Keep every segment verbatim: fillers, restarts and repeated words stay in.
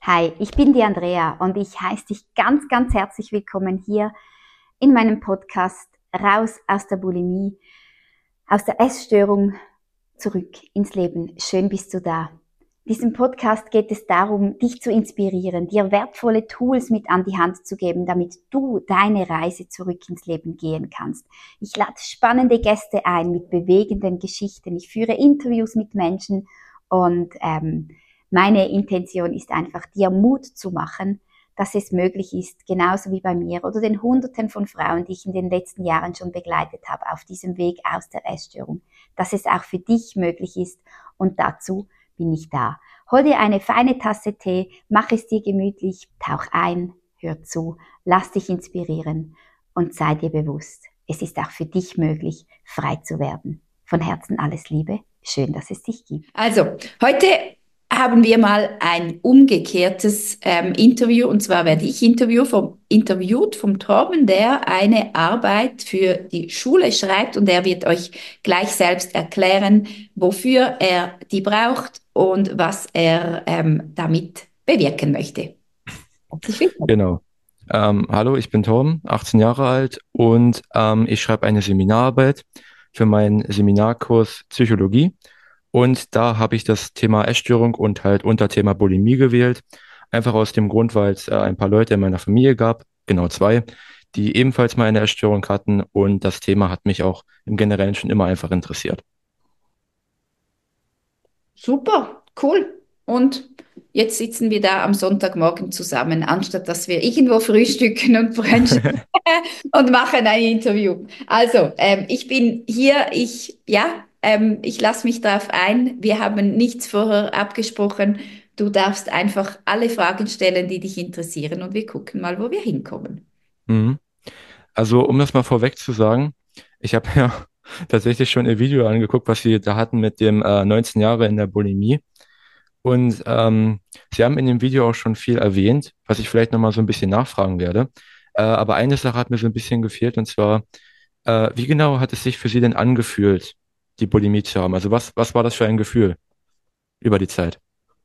Hi, ich bin die Andrea und ich heiße dich ganz, ganz herzlich willkommen hier in meinem Podcast Raus aus der Bulimie, aus der Essstörung zurück ins Leben. Schön bist du da. In diesem Podcast geht es darum, dich zu inspirieren, dir wertvolle Tools mit an die Hand zu geben, damit du deine Reise zurück ins Leben gehen kannst. Ich lade spannende Gäste ein mit bewegenden Geschichten. Ich führe Interviews mit Menschen und ähm, meine Intention ist einfach, dir Mut zu machen, dass es möglich ist, genauso wie bei mir oder den Hunderten von Frauen, die ich in den letzten Jahren schon begleitet habe, auf diesem Weg aus der Essstörung, dass es auch für dich möglich ist, und dazu bin ich da. Hol dir eine feine Tasse Tee, mach es dir gemütlich, tauch ein, hör zu, lass dich inspirieren und sei dir bewusst, es ist auch für dich möglich, frei zu werden. Von Herzen alles Liebe, schön, dass es dich gibt. Also, heute haben wir mal ein umgekehrtes ähm, Interview, und zwar werde ich Interview vom, interviewt vom Torben, der eine Arbeit für die Schule schreibt, und er wird euch gleich selbst erklären, wofür er die braucht und was er ähm, damit bewirken möchte. Herzlich willkommen. Genau. Ähm, hallo, ich bin Tom, achtzehn Jahre alt und ähm, ich schreibe eine Seminararbeit für meinen Seminarkurs Psychologie. Und da habe ich das Thema Essstörung und halt Unterthema Bulimie gewählt. Einfach aus dem Grund, weil es äh, ein paar Leute in meiner Familie gab, genau zwei, die ebenfalls mal eine Essstörung hatten. Und das Thema hat mich auch im Generellen schon immer einfach interessiert. Super, cool. Und jetzt sitzen wir da am Sonntagmorgen zusammen, anstatt dass wir irgendwo frühstücken und brunchen und machen ein Interview. Also, ähm, ich bin hier, ich, ja, ähm, ich lasse mich darauf ein. Wir haben nichts vorher abgesprochen. Du darfst einfach alle Fragen stellen, die dich interessieren, und wir gucken mal, wo wir hinkommen. Mhm. Also, um das mal vorweg zu sagen, ich habe ja tatsächlich schon ein Video angeguckt, was sie da hatten mit dem äh, neunzehn Jahre in der Bulimie. Und ähm, sie haben in dem Video auch schon viel erwähnt, was ich vielleicht nochmal so ein bisschen nachfragen werde. Äh, aber eine Sache hat mir so ein bisschen gefehlt, und zwar, äh, wie genau hat es sich für Sie denn angefühlt, die Bulimie zu haben? Also was, was war das für ein Gefühl über die Zeit?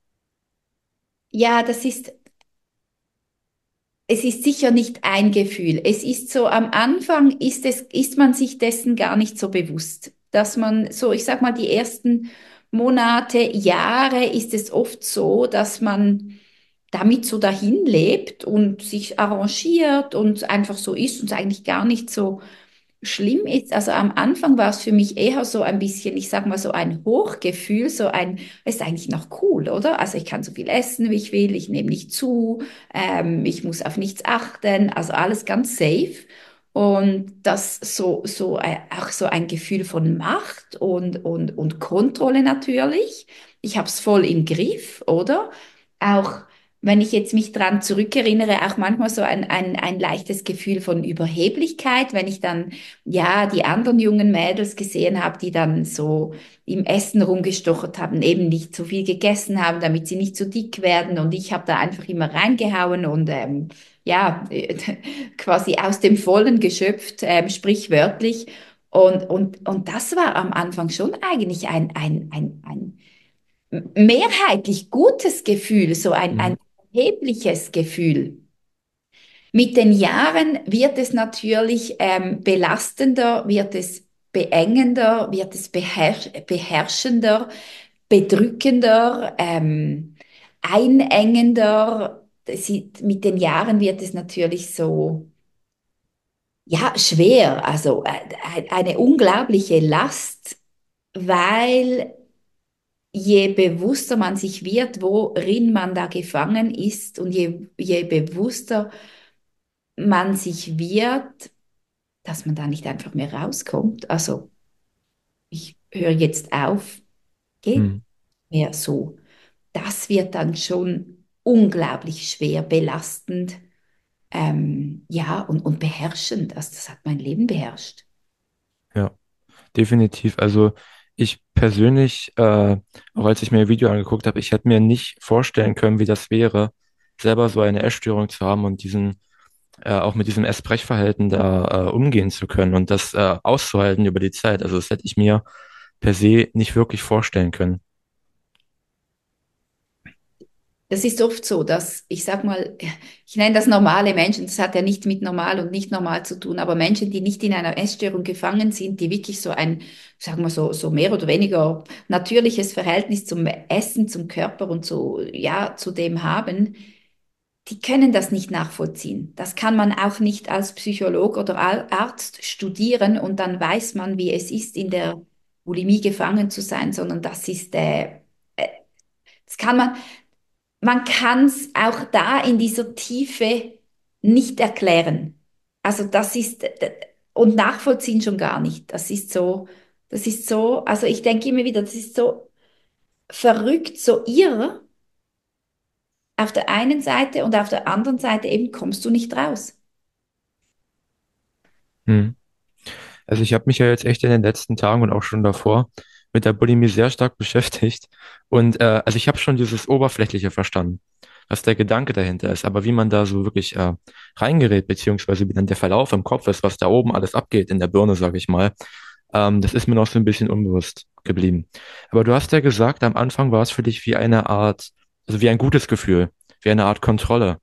Ja, das ist Es ist sicher nicht ein Gefühl. Es ist so, am Anfang ist es, ist man sich dessen gar nicht so bewusst, dass man so, ich sag mal, die ersten Monate, Jahre ist es oft so, dass man damit so dahin lebt und sich arrangiert und einfach so ist und es eigentlich gar nicht so schlimm ist. Also am Anfang war es für mich eher so ein bisschen, ich sag mal, so ein Hochgefühl, so ein, es ist eigentlich noch cool, oder? Also ich kann so viel essen, wie ich will, ich nehme nicht zu, ähm, ich muss auf nichts achten, also alles ganz safe. Und das so, so, äh, auch so ein Gefühl von Macht und, und, und Kontrolle natürlich. Ich habe es voll im Griff, oder? Auch wenn ich jetzt mich dran zurückerinnere, auch manchmal so ein, ein, ein leichtes Gefühl von Überheblichkeit, wenn ich dann ja die anderen jungen Mädels gesehen habe, die dann so im Essen rumgestochert haben, eben nicht zu viel gegessen haben, damit sie nicht zu dick werden. Und ich habe da einfach immer reingehauen und ähm, ja, quasi aus dem Vollen geschöpft, ähm, sprichwörtlich. Und, und, und das war am Anfang schon eigentlich ein, ein, ein, ein mehrheitlich gutes Gefühl, so ein, Mhm. ein erhebliches Gefühl. Mit den Jahren wird es natürlich ähm, belastender, wird es beengender, wird es beherrsch beherrschender, bedrückender, ähm, einengender. Sie, mit den Jahren wird es natürlich so, ja, schwer, also äh, eine unglaubliche Last, weil je bewusster man sich wird, worin man da gefangen ist, und je, je bewusster man sich wird, dass man da nicht einfach mehr rauskommt. Also ich höre jetzt auf, geht Mhm. mehr so. Das wird dann schon unglaublich schwer belastend, ähm, ja, und, und beherrschend. Also das hat mein Leben beherrscht. Ja, definitiv. Also ich persönlich, äh, auch als ich mir ein Video angeguckt habe, ich hätte mir nicht vorstellen können, wie das wäre, selber so eine Essstörung zu haben und diesen äh, auch mit diesem Essbrechverhalten da äh, umgehen zu können und das äh, auszuhalten über die Zeit. Also das hätte ich mir per se nicht wirklich vorstellen können. Das ist oft so, dass, ich sag mal, ich nenne das normale Menschen, das hat ja nicht mit normal und nicht normal zu tun, aber Menschen, die nicht in einer Essstörung gefangen sind, die wirklich so ein, sagen wir so, so mehr oder weniger natürliches Verhältnis zum Essen, zum Körper und so, ja, zu dem haben, die können das nicht nachvollziehen. Das kann man auch nicht als Psycholog oder Al- Arzt studieren und dann weiß man, wie es ist, in der Bulimie gefangen zu sein, sondern das ist, äh, äh, das kann man, man kann es auch da in dieser Tiefe nicht erklären. Also das ist, und nachvollziehen schon gar nicht. Das ist so, das ist so, also ich denke immer wieder, das ist so verrückt, so irr auf der einen Seite und auf der anderen Seite eben kommst du nicht raus. Hm. Also ich habe mich ja jetzt echt in den letzten Tagen und auch schon davor mit der Bulimie sehr stark beschäftigt. Und äh, also ich habe schon dieses Oberflächliche verstanden, was der Gedanke dahinter ist. Aber wie man da so wirklich äh, reingerät, beziehungsweise wie dann der Verlauf im Kopf ist, was da oben alles abgeht in der Birne, sage ich mal, ähm, das ist mir noch so ein bisschen unbewusst geblieben. Aber du hast ja gesagt, am Anfang war es für dich wie eine Art, also wie ein gutes Gefühl, wie eine Art Kontrolle,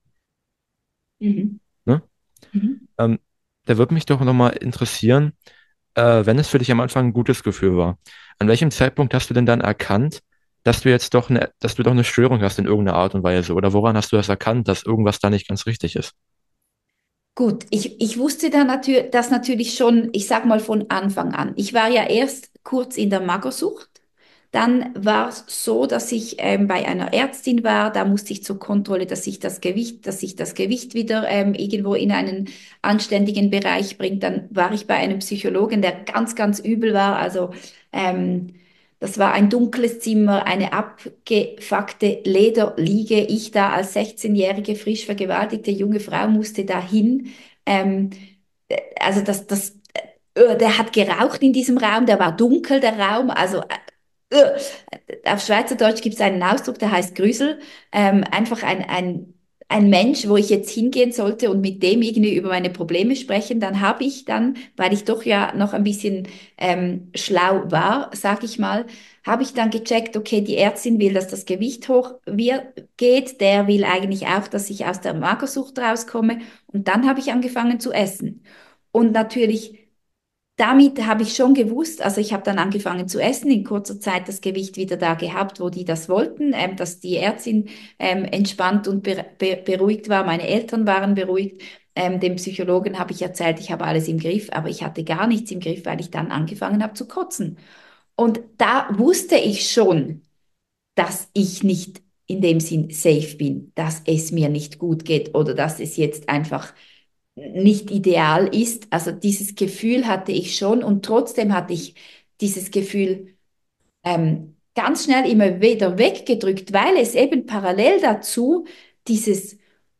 Mhm. ne? Mhm. Ähm, Da würde mich doch nochmal interessieren, äh, wenn es für dich am Anfang ein gutes Gefühl war, an welchem Zeitpunkt hast du denn dann erkannt, dass du jetzt doch eine, dass du doch eine Störung hast in irgendeiner Art und Weise? Oder woran hast du das erkannt, dass irgendwas da nicht ganz richtig ist? Gut, ich, ich wusste da natür das natürlich schon, ich sag mal von Anfang an. Ich war ja erst kurz in der Magersucht. Dann war es so, dass ich ähm, bei einer Ärztin war. Da musste ich zur Kontrolle, dass ich das Gewicht, dass sich das Gewicht wieder ähm, irgendwo in einen anständigen Bereich bringt. Dann war ich bei einem Psychologen, der ganz, ganz übel war. Also ähm, das war ein dunkles Zimmer, eine abgefuckte Lederliege. Ich da als sechzehnjährige, frisch vergewaltigte junge Frau musste da hin. Ähm, also das, das, äh, der hat geraucht in diesem Raum, der war dunkel, der Raum. Also äh, auf Schweizerdeutsch gibt es einen Ausdruck, der heißt Grüsel. Ähm, einfach ein, ein, ein Mensch, wo ich jetzt hingehen sollte und mit dem irgendwie über meine Probleme sprechen, dann habe ich dann, weil ich doch ja noch ein bisschen ähm, schlau war, sag ich mal, habe ich dann gecheckt, okay, die Ärztin will, dass das Gewicht hoch wir- geht, der will eigentlich auch, dass ich aus der Magersucht rauskomme und dann habe ich angefangen zu essen. Und natürlich damit habe ich schon gewusst, also ich habe dann angefangen zu essen, in kurzer Zeit das Gewicht wieder da gehabt, wo die das wollten, ähm, dass die Ärztin ähm, entspannt und be be beruhigt war, meine Eltern waren beruhigt. Ähm, dem Psychologen habe ich erzählt, ich habe alles im Griff, aber ich hatte gar nichts im Griff, weil ich dann angefangen habe zu kotzen. Und da wusste ich schon, dass ich nicht in dem Sinn safe bin, dass es mir nicht gut geht oder dass es jetzt einfach nicht ideal ist. Also dieses Gefühl hatte ich schon und trotzdem hatte ich dieses Gefühl ähm, ganz schnell immer wieder weggedrückt, weil es eben parallel dazu dieses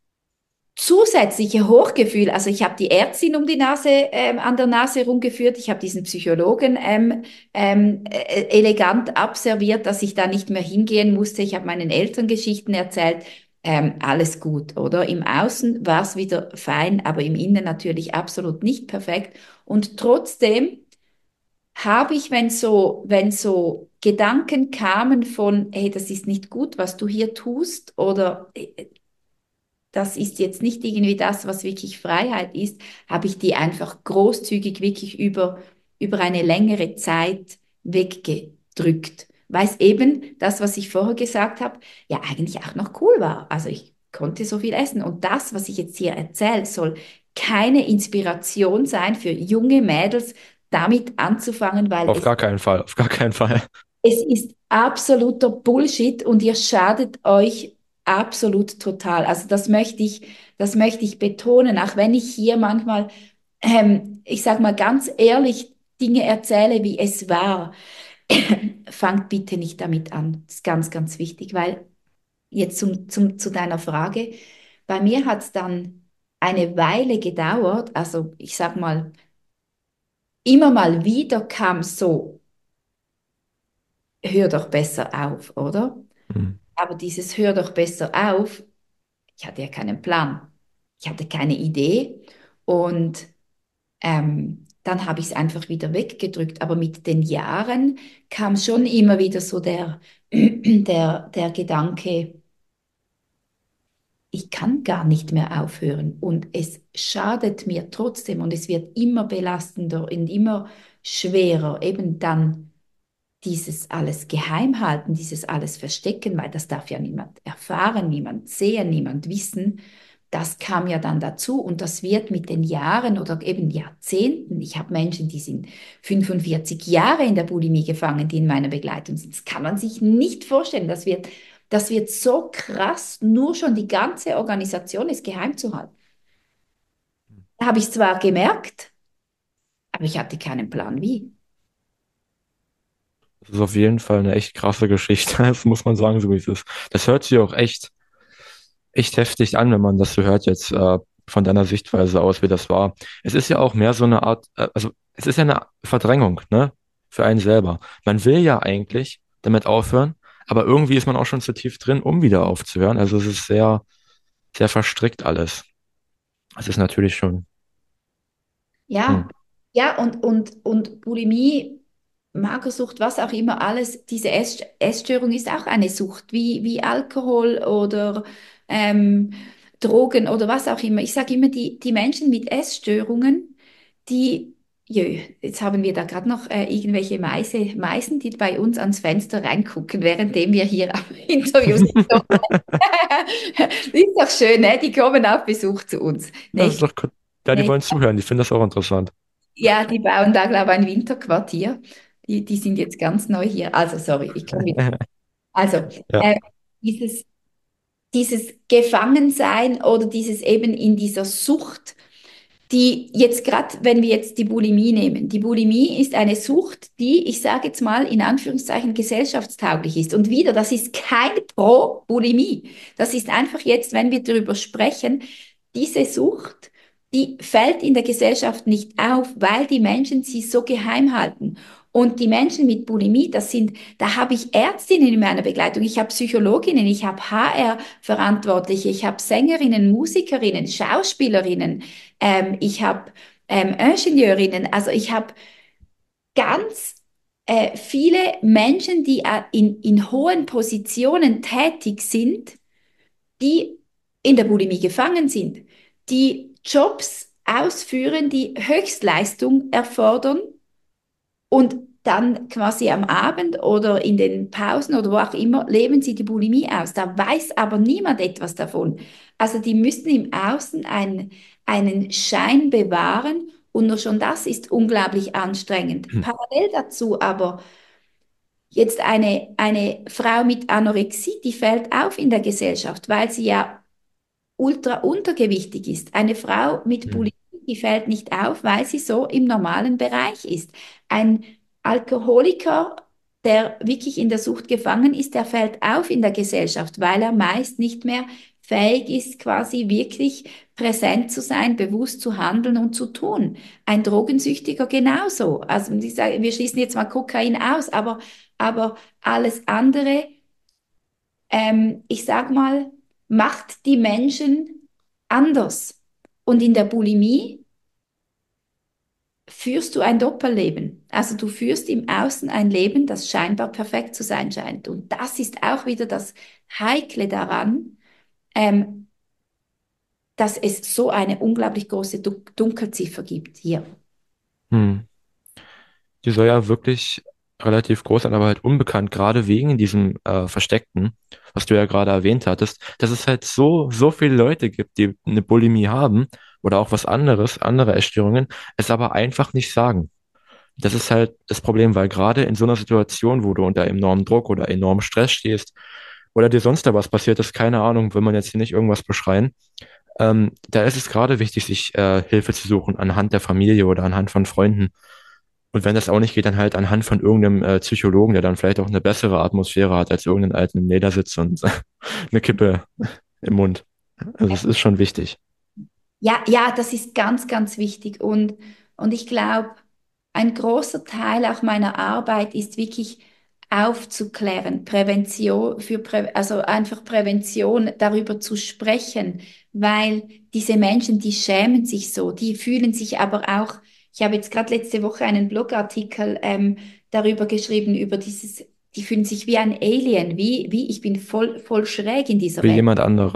zusätzliche Hochgefühl, also ich habe die Ärztin um die Nase, ähm, an der Nase rumgeführt, ich habe diesen Psychologen ähm, ähm, äh, elegant abserviert, dass ich da nicht mehr hingehen musste. Ich habe meinen Eltern Geschichten erzählt. Ähm, alles gut, oder? Im Außen war es wieder fein, aber im Innen natürlich absolut nicht perfekt. Und trotzdem habe ich, wenn so, wenn so Gedanken kamen von, hey, das ist nicht gut, was du hier tust, oder äh, das ist jetzt nicht irgendwie das, was wirklich Freiheit ist, habe ich die einfach großzügig wirklich über, über eine längere Zeit weggedrückt. Weil es eben das, was ich vorher gesagt habe, ja eigentlich auch noch cool war. Also ich konnte so viel essen. Und das, was ich jetzt hier erzähle, soll keine Inspiration sein für junge Mädels, damit anzufangen, weil Auf es gar keinen Fall, auf gar keinen Fall. es ist absoluter Bullshit und ihr schadet euch absolut total. Also das möchte ich, das möchte ich betonen, auch wenn ich hier manchmal, ähm, ich sag mal ganz ehrlich, Dinge erzähle, wie es war. Fangt bitte nicht damit an. Das ist ganz, ganz wichtig, weil jetzt zum, zum, zu deiner Frage, bei mir hat es dann eine Weile gedauert, also ich sag mal, immer mal wieder kam so, hör doch besser auf, oder? Hm. Aber dieses Hör doch besser auf, ich hatte ja keinen Plan. Ich hatte keine Idee. Und ähm, dann habe ich es einfach wieder weggedrückt. Aber mit den Jahren kam schon immer wieder so der, der, der Gedanke, ich kann gar nicht mehr aufhören und es schadet mir trotzdem und es wird immer belastender und immer schwerer, eben dann dieses alles geheim halten, dieses alles verstecken, weil das darf ja niemand erfahren, niemand sehen, niemand wissen. Das kam ja dann dazu und das wird mit den Jahren oder eben Jahrzehnten. Ich habe Menschen, die sind fünfundvierzig Jahre in der Bulimie gefangen, die in meiner Begleitung sind. Das kann man sich nicht vorstellen. Das wird, das wird so krass, nur schon die ganze Organisation ist geheim zu halten. Da habe ich zwar gemerkt, aber ich hatte keinen Plan wie. Das ist auf jeden Fall eine echt krasse Geschichte. Das muss man sagen, so wie es ist. Das hört sich auch echt, echt heftig an, wenn man das so hört jetzt äh, von deiner Sichtweise aus, wie das war. Es ist ja auch mehr so eine Art, äh, also es ist ja eine Verdrängung, ne, für einen selber. Man will ja eigentlich damit aufhören, aber irgendwie ist man auch schon zu tief drin, um wieder aufzuhören. Also es ist sehr, sehr verstrickt alles. Das ist natürlich schon. Hm. Ja, ja, und, und, und Bulimie, Magersucht, was auch immer, alles, diese Ess Essstörung ist auch eine Sucht, wie, wie Alkohol oder ähm, Drogen oder was auch immer. Ich sage immer, die, die Menschen mit Essstörungen, die, jö, jetzt haben wir da gerade noch äh, irgendwelche Meise, Meisen, die bei uns ans Fenster reingucken, währenddem wir hier am Interview sind. Ist doch schön, ne? Die kommen auf Besuch zu uns. Ja, das ist Nicht, doch, ja, die wollen zuhören, die finden das auch interessant. ja, die bauen da, glaube ich, ein Winterquartier. Die, die sind jetzt ganz neu hier. Also, sorry, ich komme wieder. Also, Ja. äh, dieses, dieses Gefangensein oder dieses eben in dieser Sucht, die jetzt gerade, wenn wir jetzt die Bulimie nehmen, die Bulimie ist eine Sucht, die, ich sage jetzt mal in Anführungszeichen, gesellschaftstauglich ist. Und wieder, das ist kein Pro-Bulimie. Das ist einfach jetzt, wenn wir darüber sprechen, diese Sucht, die fällt in der Gesellschaft nicht auf, weil die Menschen sie so geheim halten. Und die Menschen mit Bulimie, das sind, da habe ich Ärztinnen in meiner Begleitung, ich habe Psychologinnen, ich habe H R-Verantwortliche, ich habe Sängerinnen, Musikerinnen, Schauspielerinnen, ähm, ich habe ähm, Ingenieurinnen, also ich habe ganz äh, viele Menschen, die äh, in, in hohen Positionen tätig sind, die in der Bulimie gefangen sind, die Jobs ausführen, die Höchstleistung erfordern und dann quasi am Abend oder in den Pausen oder wo auch immer leben sie die Bulimie aus. Da weiß aber niemand etwas davon. Also die müssen im Außen einen, einen Schein bewahren und nur schon das ist unglaublich anstrengend. Hm. Parallel dazu aber jetzt eine, eine Frau mit Anorexie, die fällt auf in der Gesellschaft, weil sie ja ultra untergewichtig ist. Eine Frau mit Hm. Bulimie, die fällt nicht auf, weil sie so im normalen Bereich ist. Ein Alkoholiker, der wirklich in der Sucht gefangen ist, der fällt auf in der Gesellschaft, weil er meist nicht mehr fähig ist, quasi wirklich präsent zu sein, bewusst zu handeln und zu tun. Ein Drogensüchtiger genauso. Also ich sage, wir schließen jetzt mal Kokain aus, aber, aber alles andere, ähm, ich sag mal, macht die Menschen anders. Und in der Bulimie führst du ein Doppelleben. Also du führst im Außen ein Leben, das scheinbar perfekt zu sein scheint. Und das ist auch wieder das Heikle daran, ähm, dass es so eine unglaublich große Dun- Dunkelziffer gibt hier. Hm. Die soll ja wirklich relativ groß sein, aber halt unbekannt, gerade wegen diesem äh, Versteckten, was du ja gerade erwähnt hattest, dass es halt so, so viele Leute gibt, die eine Bulimie haben oder auch was anderes, andere Essstörungen, es aber einfach nicht sagen. Das ist halt das Problem, weil gerade in so einer Situation, wo du unter enormem Druck oder enormem Stress stehst oder dir sonst da was passiert ist, keine Ahnung, will man jetzt hier nicht irgendwas beschreien, ähm, da ist es gerade wichtig, sich äh, Hilfe zu suchen anhand der Familie oder anhand von Freunden. Und wenn das auch nicht geht, dann halt anhand von irgendeinem äh, Psychologen, der dann vielleicht auch eine bessere Atmosphäre hat als irgendeinen alten im Ledersitz und eine Kippe im Mund. Also es ist schon wichtig. Ja, ja, das ist ganz, ganz wichtig. Und, und ich glaube, ein großer Teil auch meiner Arbeit ist wirklich aufzuklären, Prävention für Prä also einfach Prävention darüber zu sprechen, weil diese Menschen, die schämen sich so, die fühlen sich aber auch, ich habe jetzt gerade letzte Woche einen Blogartikel ähm, darüber geschrieben, über dieses, die fühlen sich wie ein Alien, wie, wie ich bin voll, voll schräg in dieser Wie Welt. jemand anderes.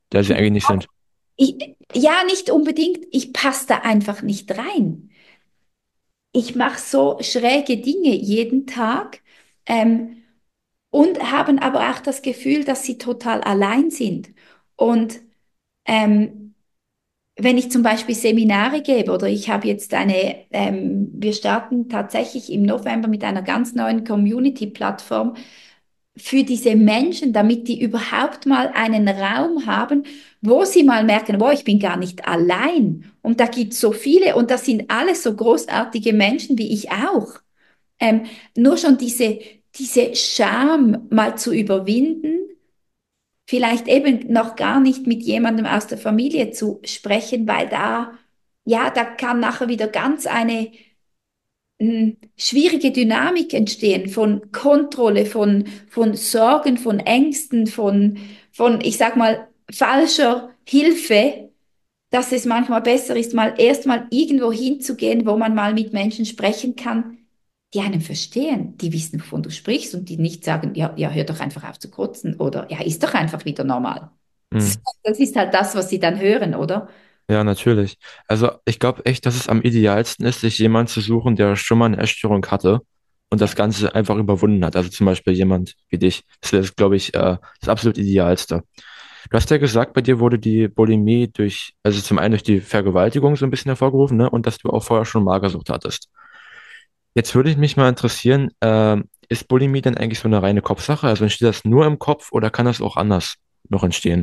der sie eigentlich nicht sind. Ich, ja, nicht unbedingt. Ich passe da einfach nicht rein. Ich mache so schräge Dinge jeden Tag ähm, und haben aber auch das Gefühl, dass sie total allein sind. Und ähm, wenn ich zum Beispiel Seminare gebe oder ich habe jetzt eine, ähm, wir starten tatsächlich im November mit einer ganz neuen Community-Plattform für diese Menschen, damit die überhaupt mal einen Raum haben, wo sie mal merken, wow, ich bin gar nicht allein. Und da gibt es so viele und das sind alles so großartige Menschen wie ich auch. Ähm, nur schon diese, diese Scham mal zu überwinden, vielleicht eben noch gar nicht mit jemandem aus der Familie zu sprechen, weil da, ja, da kann nachher wieder ganz eine mh, schwierige Dynamik entstehen von Kontrolle, von, von Sorgen, von Ängsten, von, von, ich sag mal, falscher Hilfe, dass es manchmal besser ist, mal erstmal irgendwo hinzugehen, wo man mal mit Menschen sprechen kann, die einen verstehen, die wissen, wovon du sprichst und die nicht sagen, ja, ja, hör doch einfach auf zu kotzen oder ja, ist doch einfach wieder normal. Hm. Das ist halt das, was sie dann hören, oder? Ja, natürlich. Also ich glaube echt, dass es am idealsten ist, sich jemanden zu suchen, der schon mal eine Essstörung hatte und das Ganze einfach überwunden hat. Also zum Beispiel jemand wie dich. Das wäre, glaube ich, äh, das absolut Idealste. Du hast ja gesagt, bei dir wurde die Bulimie durch, also zum einen durch die Vergewaltigung so ein bisschen hervorgerufen, ne? Und dass du auch vorher schon Magersucht hattest. Jetzt würde ich mich mal interessieren, ähm, ist Bulimie denn eigentlich so eine reine Kopfsache? Also entsteht das nur im Kopf oder kann das auch anders noch entstehen?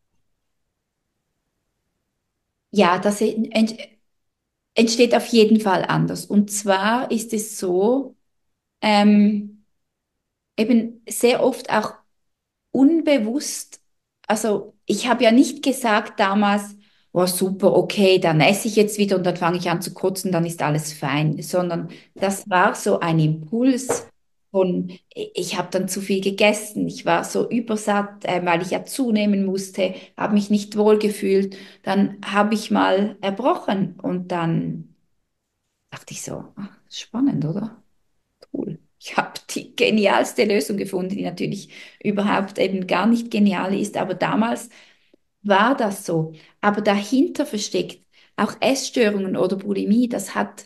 Ja, das ent entsteht auf jeden Fall anders. Und zwar ist es so, ähm, eben sehr oft auch unbewusst, also ich habe ja nicht gesagt damals, oh super, okay, dann esse ich jetzt wieder und dann fange ich an zu kotzen, dann ist alles fein, sondern das war so ein Impuls von, ich habe dann zu viel gegessen, ich war so übersatt, äh, weil ich ja zunehmen musste, habe mich nicht wohl gefühlt, dann habe ich mal erbrochen und dann dachte ich so, ah, spannend, oder? Cool. Ich habe die genialste Lösung gefunden, die natürlich überhaupt eben gar nicht genial ist, aber damals war das so. Aber dahinter versteckt auch Essstörungen oder Bulimie, das hat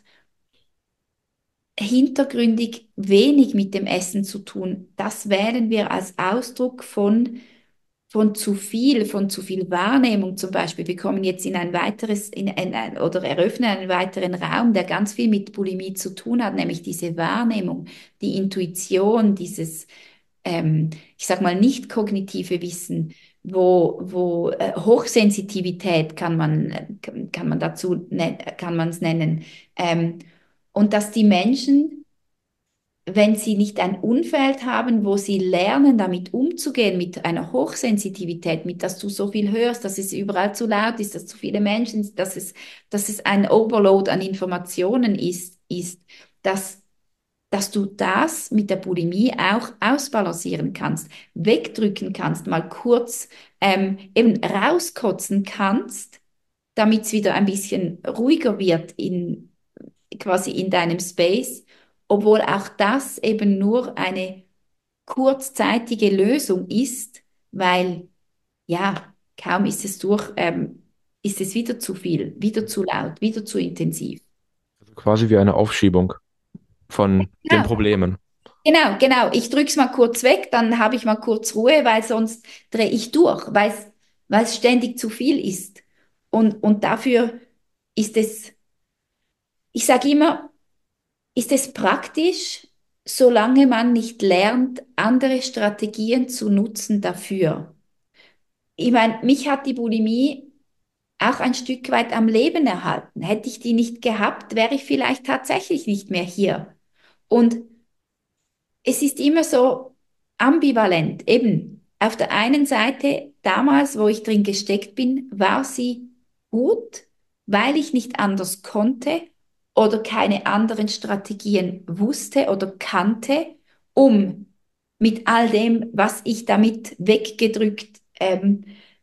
hintergründig wenig mit dem Essen zu tun. Das wählen wir als Ausdruck von von zu viel, von zu viel Wahrnehmung zum Beispiel. Wir kommen jetzt in ein weiteres, in ein, oder eröffnen einen weiteren Raum, der ganz viel mit Bulimie zu tun hat, nämlich diese Wahrnehmung, die Intuition, dieses, ähm, ich sag mal, nicht kognitive Wissen, wo, wo äh, Hochsensitivität kann man, äh, kann man dazu, nen- kann man es nennen. Ähm, und dass die Menschen, wenn sie nicht ein Umfeld haben, wo sie lernen, damit umzugehen, mit einer Hochsensitivität, mit dass du so viel hörst, dass es überall zu laut ist, dass zu viele Menschen sind, dass es, dass es ein Overload an Informationen ist, ist, dass, dass du das mit der Bulimie auch ausbalancieren kannst, wegdrücken kannst, mal kurz ähm, eben rauskotzen kannst, damit es wieder ein bisschen ruhiger wird in quasi in deinem Space, obwohl auch das eben nur eine kurzzeitige Lösung ist, weil ja, kaum ist es durch, ähm, ist es wieder zu viel, wieder zu laut, wieder zu intensiv. Also quasi wie eine Aufschiebung von den Genau, Problemen. genau, genau. Ich drücke es mal kurz weg, dann habe ich mal kurz Ruhe, weil sonst drehe ich durch, weil es, weil es ständig zu viel ist. Und, und dafür ist es, ich sage immer, ist es praktisch, solange man nicht lernt, andere Strategien zu nutzen dafür. Ich meine, mich hat die Bulimie auch ein Stück weit am Leben erhalten. Hätte ich die nicht gehabt, wäre ich vielleicht tatsächlich nicht mehr hier. Und es ist immer so ambivalent. Eben, auf der einen Seite, damals, wo ich drin gesteckt bin, war sie gut, weil ich nicht anders konnte oder keine anderen Strategien wusste oder kannte, um mit all dem, was ich damit weggedrückt, ähm,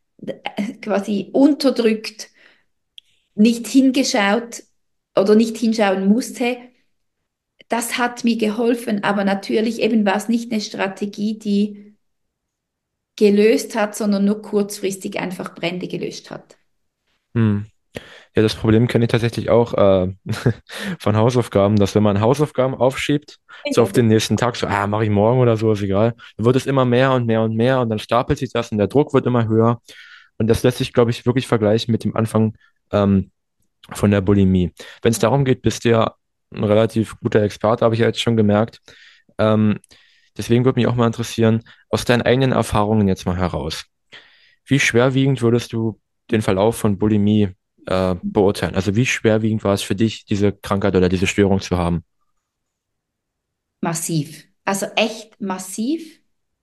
quasi unterdrückt, nicht hingeschaut oder nicht hinschauen musste, das hat mir geholfen, aber natürlich eben war es nicht eine Strategie, die, gelöst hat, sondern nur kurzfristig einfach Brände gelöscht hat. Hm. Ja, das Problem kenne ich tatsächlich auch äh, von Hausaufgaben, dass wenn man Hausaufgaben aufschiebt, so auf den nächsten Tag, so, ah, mache ich morgen oder so, ist egal, dann wird es immer mehr und mehr und mehr und dann stapelt sich das und der Druck wird immer höher. Und das lässt sich, glaube ich, wirklich vergleichen mit dem Anfang ähm, von der Bulimie. Wenn es darum geht, bist du ja ein relativ guter Experte, habe ich ja jetzt schon gemerkt. Ähm, deswegen würde mich auch mal interessieren, aus deinen eigenen Erfahrungen jetzt mal heraus. Wie schwerwiegend würdest du den Verlauf von Bulimie äh, beurteilen? Also wie schwerwiegend war es für dich, diese Krankheit oder diese Störung zu haben? Massiv. Also echt massiv.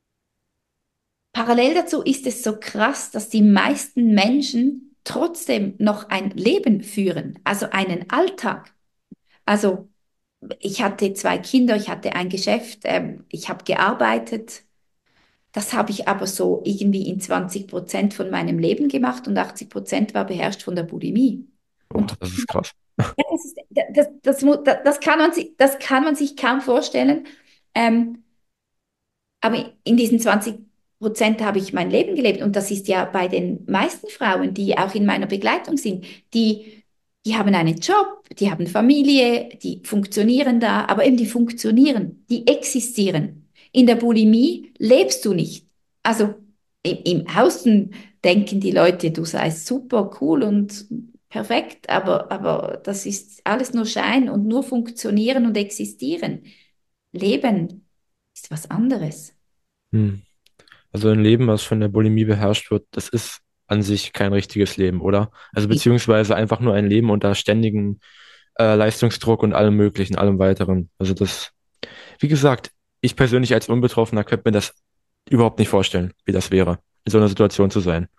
Parallel dazu ist es so krass, dass die meisten Menschen trotzdem noch ein Leben führen, also einen Alltag. Also ich hatte zwei Kinder, ich hatte ein Geschäft, ähm, ich habe gearbeitet. Das habe ich aber so irgendwie in zwanzig Prozent von meinem Leben gemacht und achtzig Prozent war beherrscht von der Bulimie. Oh, Und das ist krass. ja, das, ist, das, das, mu- das, das kann man sich, das kann man sich kaum vorstellen. Ähm, aber in diesen zwanzig Prozent habe ich mein Leben gelebt. Und das ist ja bei den meisten Frauen, die auch in meiner Begleitung sind, die, die haben einen Job, die haben Familie, die funktionieren da, aber eben die funktionieren, die existieren. In der Bulimie lebst du nicht. Also im, im Außen denken die Leute, du seist super cool und perfekt, aber, aber das ist alles nur Schein und nur funktionieren und existieren. Leben ist was anderes. Hm. Also ein Leben, was von der Bulimie beherrscht wird, das ist an sich kein richtiges Leben, oder? Also beziehungsweise einfach nur ein Leben unter ständigem äh, Leistungsdruck und allem Möglichen, allem Weiteren. Also das, wie gesagt, ich persönlich als Unbetroffener könnte mir das überhaupt nicht vorstellen, wie das wäre, in so einer Situation zu sein.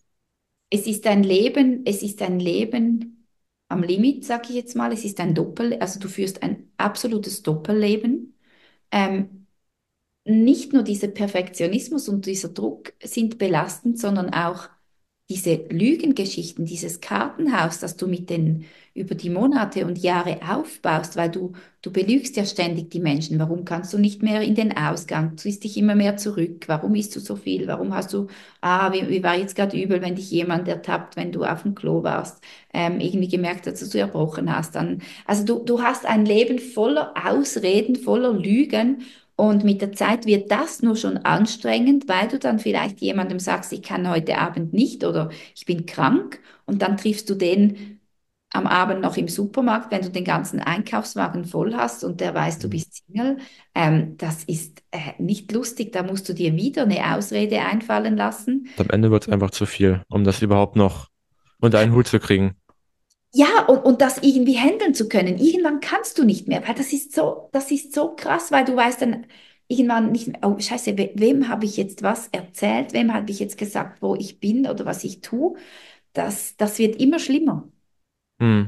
Es ist ein Leben, es ist ein Leben am Limit, sage ich jetzt mal. Es ist ein Doppel, also du führst ein absolutes Doppelleben. Ähm, Nicht nur dieser Perfektionismus und dieser Druck sind belastend, sondern auch diese Lügengeschichten, dieses Kartenhaus, das du mit den über die Monate und Jahre aufbaust, weil du, du belügst ja ständig die Menschen. Warum kannst du nicht mehr in den Ausgang? Du ziehst dich immer mehr zurück. Warum isst du so viel? Warum hast du, ah, wie, wie war jetzt gerade übel, wenn dich jemand ertappt, wenn du auf dem Klo warst, ähm, irgendwie gemerkt hast, dass du erbrochen hast. Dann, also du, du hast ein Leben voller Ausreden, voller Lügen. Und mit der Zeit wird das nur schon anstrengend, weil du dann vielleicht jemandem sagst, ich kann heute Abend nicht oder ich bin krank und dann triffst du den am Abend noch im Supermarkt, wenn du den ganzen Einkaufswagen voll hast und der weiß, du Mhm. bist Single. Ähm, das ist äh, nicht lustig, da musst du dir wieder eine Ausrede einfallen lassen. Und am Ende wird es einfach zu viel, um das überhaupt noch unter einen Hut zu kriegen. Ja, und, und das irgendwie handeln zu können. Irgendwann kannst du nicht mehr, weil das ist so, das ist so krass, weil du weißt dann irgendwann nicht mehr, oh Scheiße, we wem habe ich jetzt was erzählt? Wem habe ich jetzt gesagt, wo ich bin oder was ich tue? Das, das wird immer schlimmer. Hm.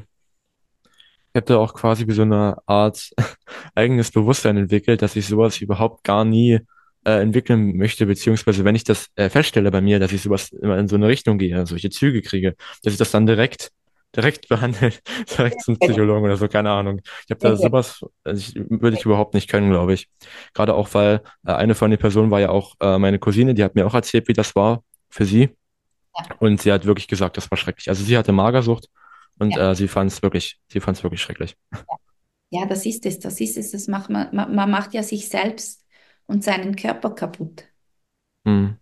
Ich habe da auch quasi wie so eine Art eigenes Bewusstsein entwickelt, dass ich sowas überhaupt gar nie äh, entwickeln möchte, beziehungsweise wenn ich das äh, feststelle bei mir, dass ich sowas immer in so eine Richtung gehe, solche Züge kriege, dass ich das dann direkt direkt behandelt, direkt zum Psychologen oder so, keine Ahnung. Ich habe da sowas, also ich, würde ich überhaupt nicht können, glaube ich. Gerade auch, weil äh, eine von den Personen war ja auch äh, meine Cousine, die hat mir auch erzählt, wie das war für sie. Und sie hat wirklich gesagt, das war schrecklich. Also sie hatte Magersucht und Ja, äh, sie fand es wirklich, sie fand es wirklich schrecklich. ja, das ist es, das ist es. Das macht man, man, man macht ja sich selbst und seinen Körper kaputt. Hm.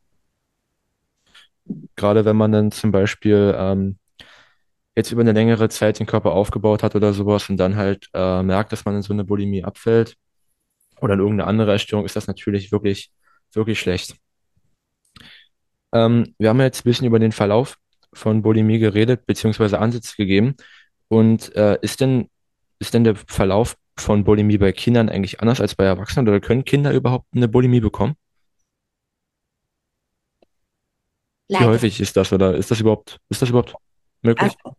Gerade wenn man dann zum Beispiel ähm, jetzt über eine längere Zeit den Körper aufgebaut hat oder sowas und dann halt äh, merkt, dass man in so eine Bulimie abfällt oder in irgendeine andere Essstörung, ist das natürlich wirklich, wirklich schlecht. Ähm, wir haben ja jetzt ein bisschen über den Verlauf von Bulimie geredet, beziehungsweise Ansätze gegeben. Und äh, ist denn, ist denn der Verlauf von Bulimie bei Kindern eigentlich anders als bei Erwachsenen oder können Kinder überhaupt eine Bulimie bekommen? Wie Leider. häufig ist das oder ist das überhaupt, ist das überhaupt möglich? Also,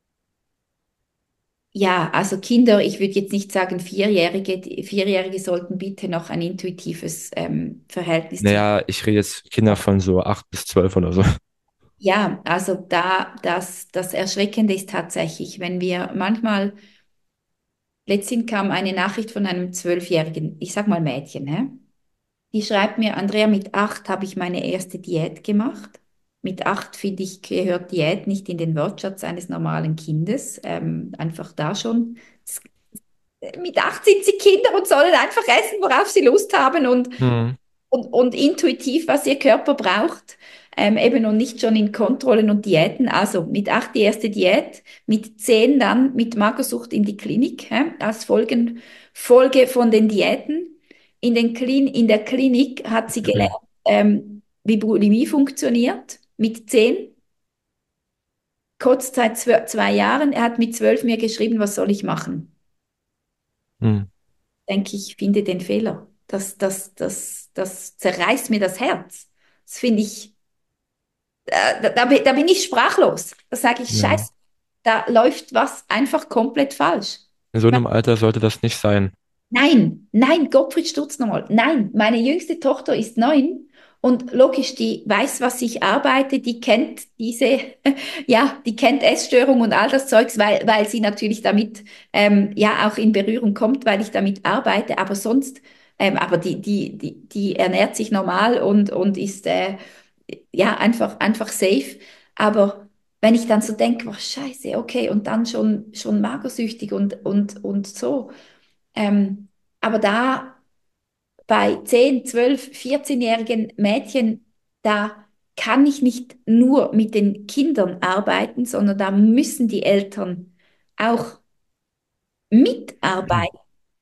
ja, also Kinder, ich würde jetzt nicht sagen Vierjährige, die Vierjährige sollten bitte noch ein intuitives ähm, Verhältnis zu. Naja, ich rede jetzt Kinder von so acht bis zwölf oder so. Ja, also da, das, das Erschreckende ist tatsächlich, wenn wir manchmal, letztens kam eine Nachricht von einem Zwölfjährigen, ich sag mal Mädchen, hä? die schreibt mir, Andrea, mit acht habe ich meine erste Diät gemacht. Mit acht, finde ich, gehört Diät nicht in den Wortschatz eines normalen Kindes. Ähm, einfach da schon. Es- Mit acht sind sie Kinder und sollen einfach essen, worauf sie Lust haben und, Mhm. und, und intuitiv, was ihr Körper braucht. Ähm, eben und nicht schon in Kontrollen und Diäten. Also mit acht die erste Diät, mit zehn dann mit Magersucht in die Klinik, hä, als Folgen, Folge von den Diäten. In, den Klin in der Klinik hat sie gelernt, ähm, wie Bulimie funktioniert, mit zehn. Kurz seit zw- zwei Jahren. Er hat mit zwölf mir geschrieben, was soll ich machen? Mhm. Denke ich, finde den Fehler. Das, das, das, das zerreißt mir das Herz. Das finde ich, äh, da, da, bin- da bin ich sprachlos. Da sage ich, Ja. Scheiße, da läuft was einfach komplett falsch. In so einem Alter sollte das nicht sein. Nein, nein, Gottfried Sturz nochmal. Nein, meine jüngste Tochter ist neun und logisch, die weiß, was ich arbeite, die kennt diese, ja, die kennt Essstörung und all das Zeugs, weil, weil sie natürlich damit ähm, ja auch in Berührung kommt, weil ich damit arbeite, aber sonst, ähm, aber die, die, die, die ernährt sich normal und, und ist äh, ja einfach, einfach safe. Aber wenn ich dann so denke, was Scheiße, okay, und dann schon, schon magersüchtig und, und, und so. Ähm, aber da bei zehn, zwölf, vierzehn-jährigen Mädchen, da kann ich nicht nur mit den Kindern arbeiten, sondern da müssen die Eltern auch mitarbeiten,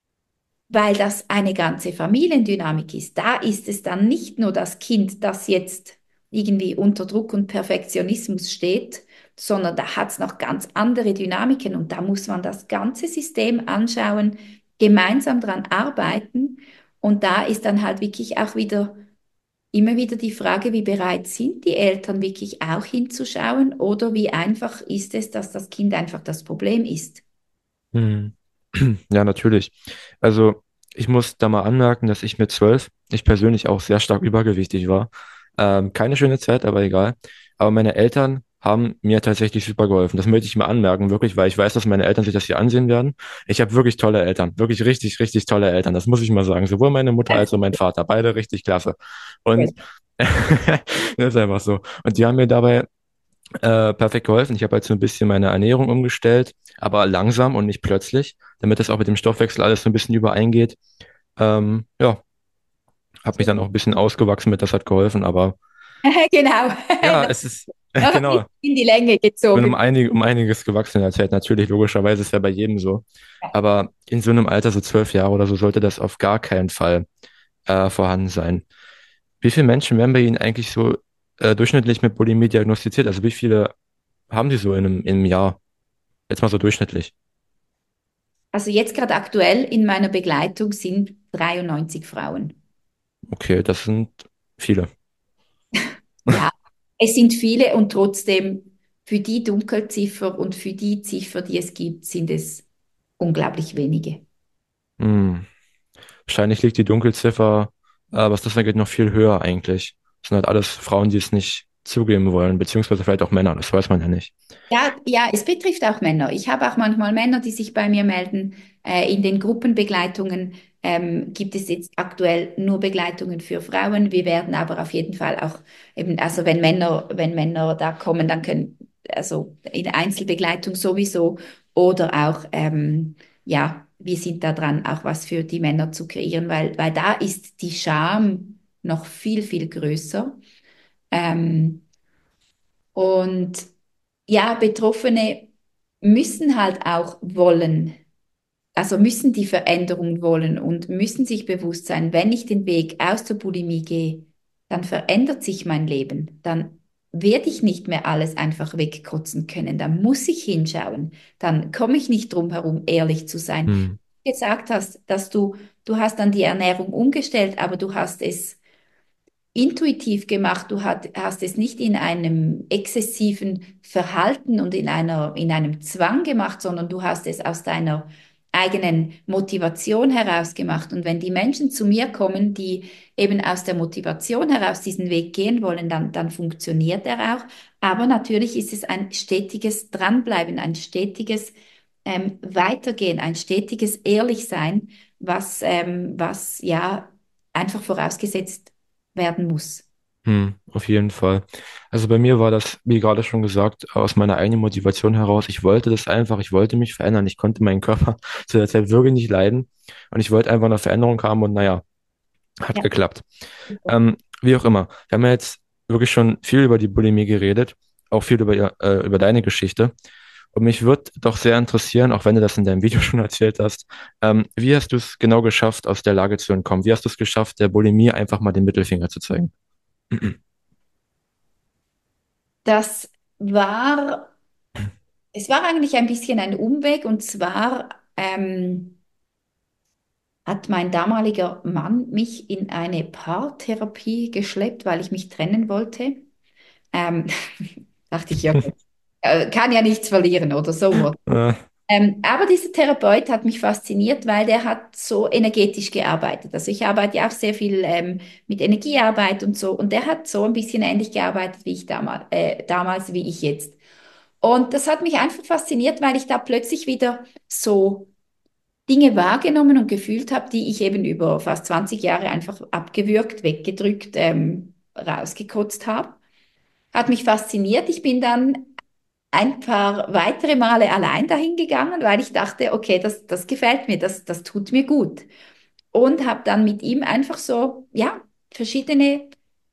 weil das eine ganze Familiendynamik ist. Da ist es dann nicht nur das Kind, das jetzt irgendwie unter Druck und Perfektionismus steht, sondern da hat es noch ganz andere Dynamiken und da muss man das ganze System anschauen, gemeinsam dran arbeiten und da ist dann halt wirklich auch wieder immer wieder die Frage, wie bereit sind die Eltern wirklich auch hinzuschauen oder wie einfach ist es, dass das Kind einfach das Problem ist. Mhm. Ja, natürlich. Also ich muss da mal anmerken, dass ich mit zwölf, ich persönlich auch sehr stark übergewichtig war. Ähm, keine schöne Zeit, aber egal. Aber meine Eltern haben mir tatsächlich super geholfen. Das möchte ich mal anmerken, wirklich, weil ich weiß, dass meine Eltern sich das hier ansehen werden. Ich habe wirklich tolle Eltern, wirklich richtig, richtig tolle Eltern. Das muss ich mal sagen. Sowohl meine Mutter als auch mein Vater, beide richtig klasse. Und das ist einfach so. Und die haben mir dabei äh, perfekt geholfen. Ich habe halt so ein bisschen meine Ernährung umgestellt, aber langsam und nicht plötzlich, damit das auch mit dem Stoffwechsel alles so ein bisschen übereingeht. Ähm, ja, habe mich dann auch ein bisschen ausgewachsen mit, das hat geholfen, aber Genau, ja, noch es ist, noch ein genau, bisschen in die Länge bin um, gezogen. einig, um einiges gewachsen in der Zeit. Natürlich, logischerweise ist ja bei jedem so. Aber in so einem Alter, so zwölf Jahre oder so, sollte das auf gar keinen Fall äh, vorhanden sein. Wie viele Menschen werden bei Ihnen eigentlich so äh, durchschnittlich mit Bulimie diagnostiziert? Also wie viele haben Sie so in einem, in einem Jahr? Jetzt mal so durchschnittlich. Also jetzt gerade aktuell in meiner Begleitung sind dreiundneunzig Frauen. Okay, das sind viele. Ja, es sind viele und trotzdem für die Dunkelziffer und für die Ziffer, die es gibt, sind es unglaublich wenige. Hm. Wahrscheinlich liegt die Dunkelziffer, äh, was das angeht, noch viel höher eigentlich. Das sind halt alles Frauen, die es nicht zugeben wollen, beziehungsweise vielleicht auch Männer, das weiß man ja nicht. Ja, ja, es betrifft auch Männer. Ich habe auch manchmal Männer, die sich bei mir melden. Äh, in den Gruppenbegleitungen ähm, gibt es jetzt aktuell nur Begleitungen für Frauen. Wir werden aber auf jeden Fall auch eben, also wenn Männer, wenn Männer da kommen, dann können, also in Einzelbegleitung sowieso oder auch, ähm, ja, wir sind da dran, auch was für die Männer zu kreieren, weil, weil da ist die Scham noch viel, viel größer. Ähm, und ja, Betroffene müssen halt auch wollen, also müssen die Veränderung wollen und müssen sich bewusst sein, wenn ich den Weg aus der Bulimie gehe, dann verändert sich mein Leben. Dann werde ich nicht mehr alles einfach wegkotzen können. Dann muss ich hinschauen. Dann komme ich nicht drum herum, ehrlich zu sein. Hm. Du gesagt hast, dass du, du hast dann die Ernährung umgestellt, aber du hast es intuitiv gemacht. Du hat, hast es nicht in einem exzessiven Verhalten und in einer, in einem Zwang gemacht, sondern du hast es aus deiner eigenen Motivation heraus gemacht. Und wenn die Menschen zu mir kommen, die eben aus der Motivation heraus diesen Weg gehen wollen, dann, dann funktioniert er auch. Aber natürlich ist es ein stetiges Dranbleiben, ein stetiges ähm, Weitergehen, ein stetiges Ehrlichsein, was, ähm, was ja einfach vorausgesetzt werden muss. Hm, auf jeden Fall. Also bei mir war das, wie gerade schon gesagt, aus meiner eigenen Motivation heraus. Ich wollte das einfach, ich wollte mich verändern. Ich konnte meinen Körper zu der Zeit wirklich nicht leiden. Und ich wollte einfach eine Veränderung haben und naja, hat Ja, geklappt. super. Ähm, wie auch immer. Wir haben ja jetzt wirklich schon viel über die Bulimie geredet, auch viel über, ihr- äh, über deine Geschichte. Und mich würde doch sehr interessieren, auch wenn du das in deinem Video schon erzählt hast, ähm, wie hast du es genau geschafft, aus der Lage zu entkommen? Wie hast du es geschafft, der Bulimie einfach mal den Mittelfinger zu zeigen? Das war, es war eigentlich ein bisschen ein Umweg und zwar ähm, hat mein damaliger Mann mich in eine Paartherapie geschleppt, weil ich mich trennen wollte. Ähm, dachte ich, ja, äh, kann ja nichts verlieren oder so. Äh, Ähm, aber dieser Therapeut hat mich fasziniert, weil der hat so energetisch gearbeitet. Also ich arbeite ja auch sehr viel ähm, mit Energiearbeit und so. Und der hat so ein bisschen ähnlich gearbeitet wie ich damals, äh, damals wie ich jetzt. Und das hat mich einfach fasziniert, weil ich da plötzlich wieder so Dinge wahrgenommen und gefühlt habe, die ich eben über fast zwanzig Jahre einfach abgewürgt, weggedrückt, ähm, rausgekotzt habe. Hat mich fasziniert. Ich bin dann ein paar weitere Male allein dahin gegangen, weil ich dachte, okay, das, das gefällt mir, das, das tut mir gut. Und habe dann mit ihm einfach so, ja, verschiedene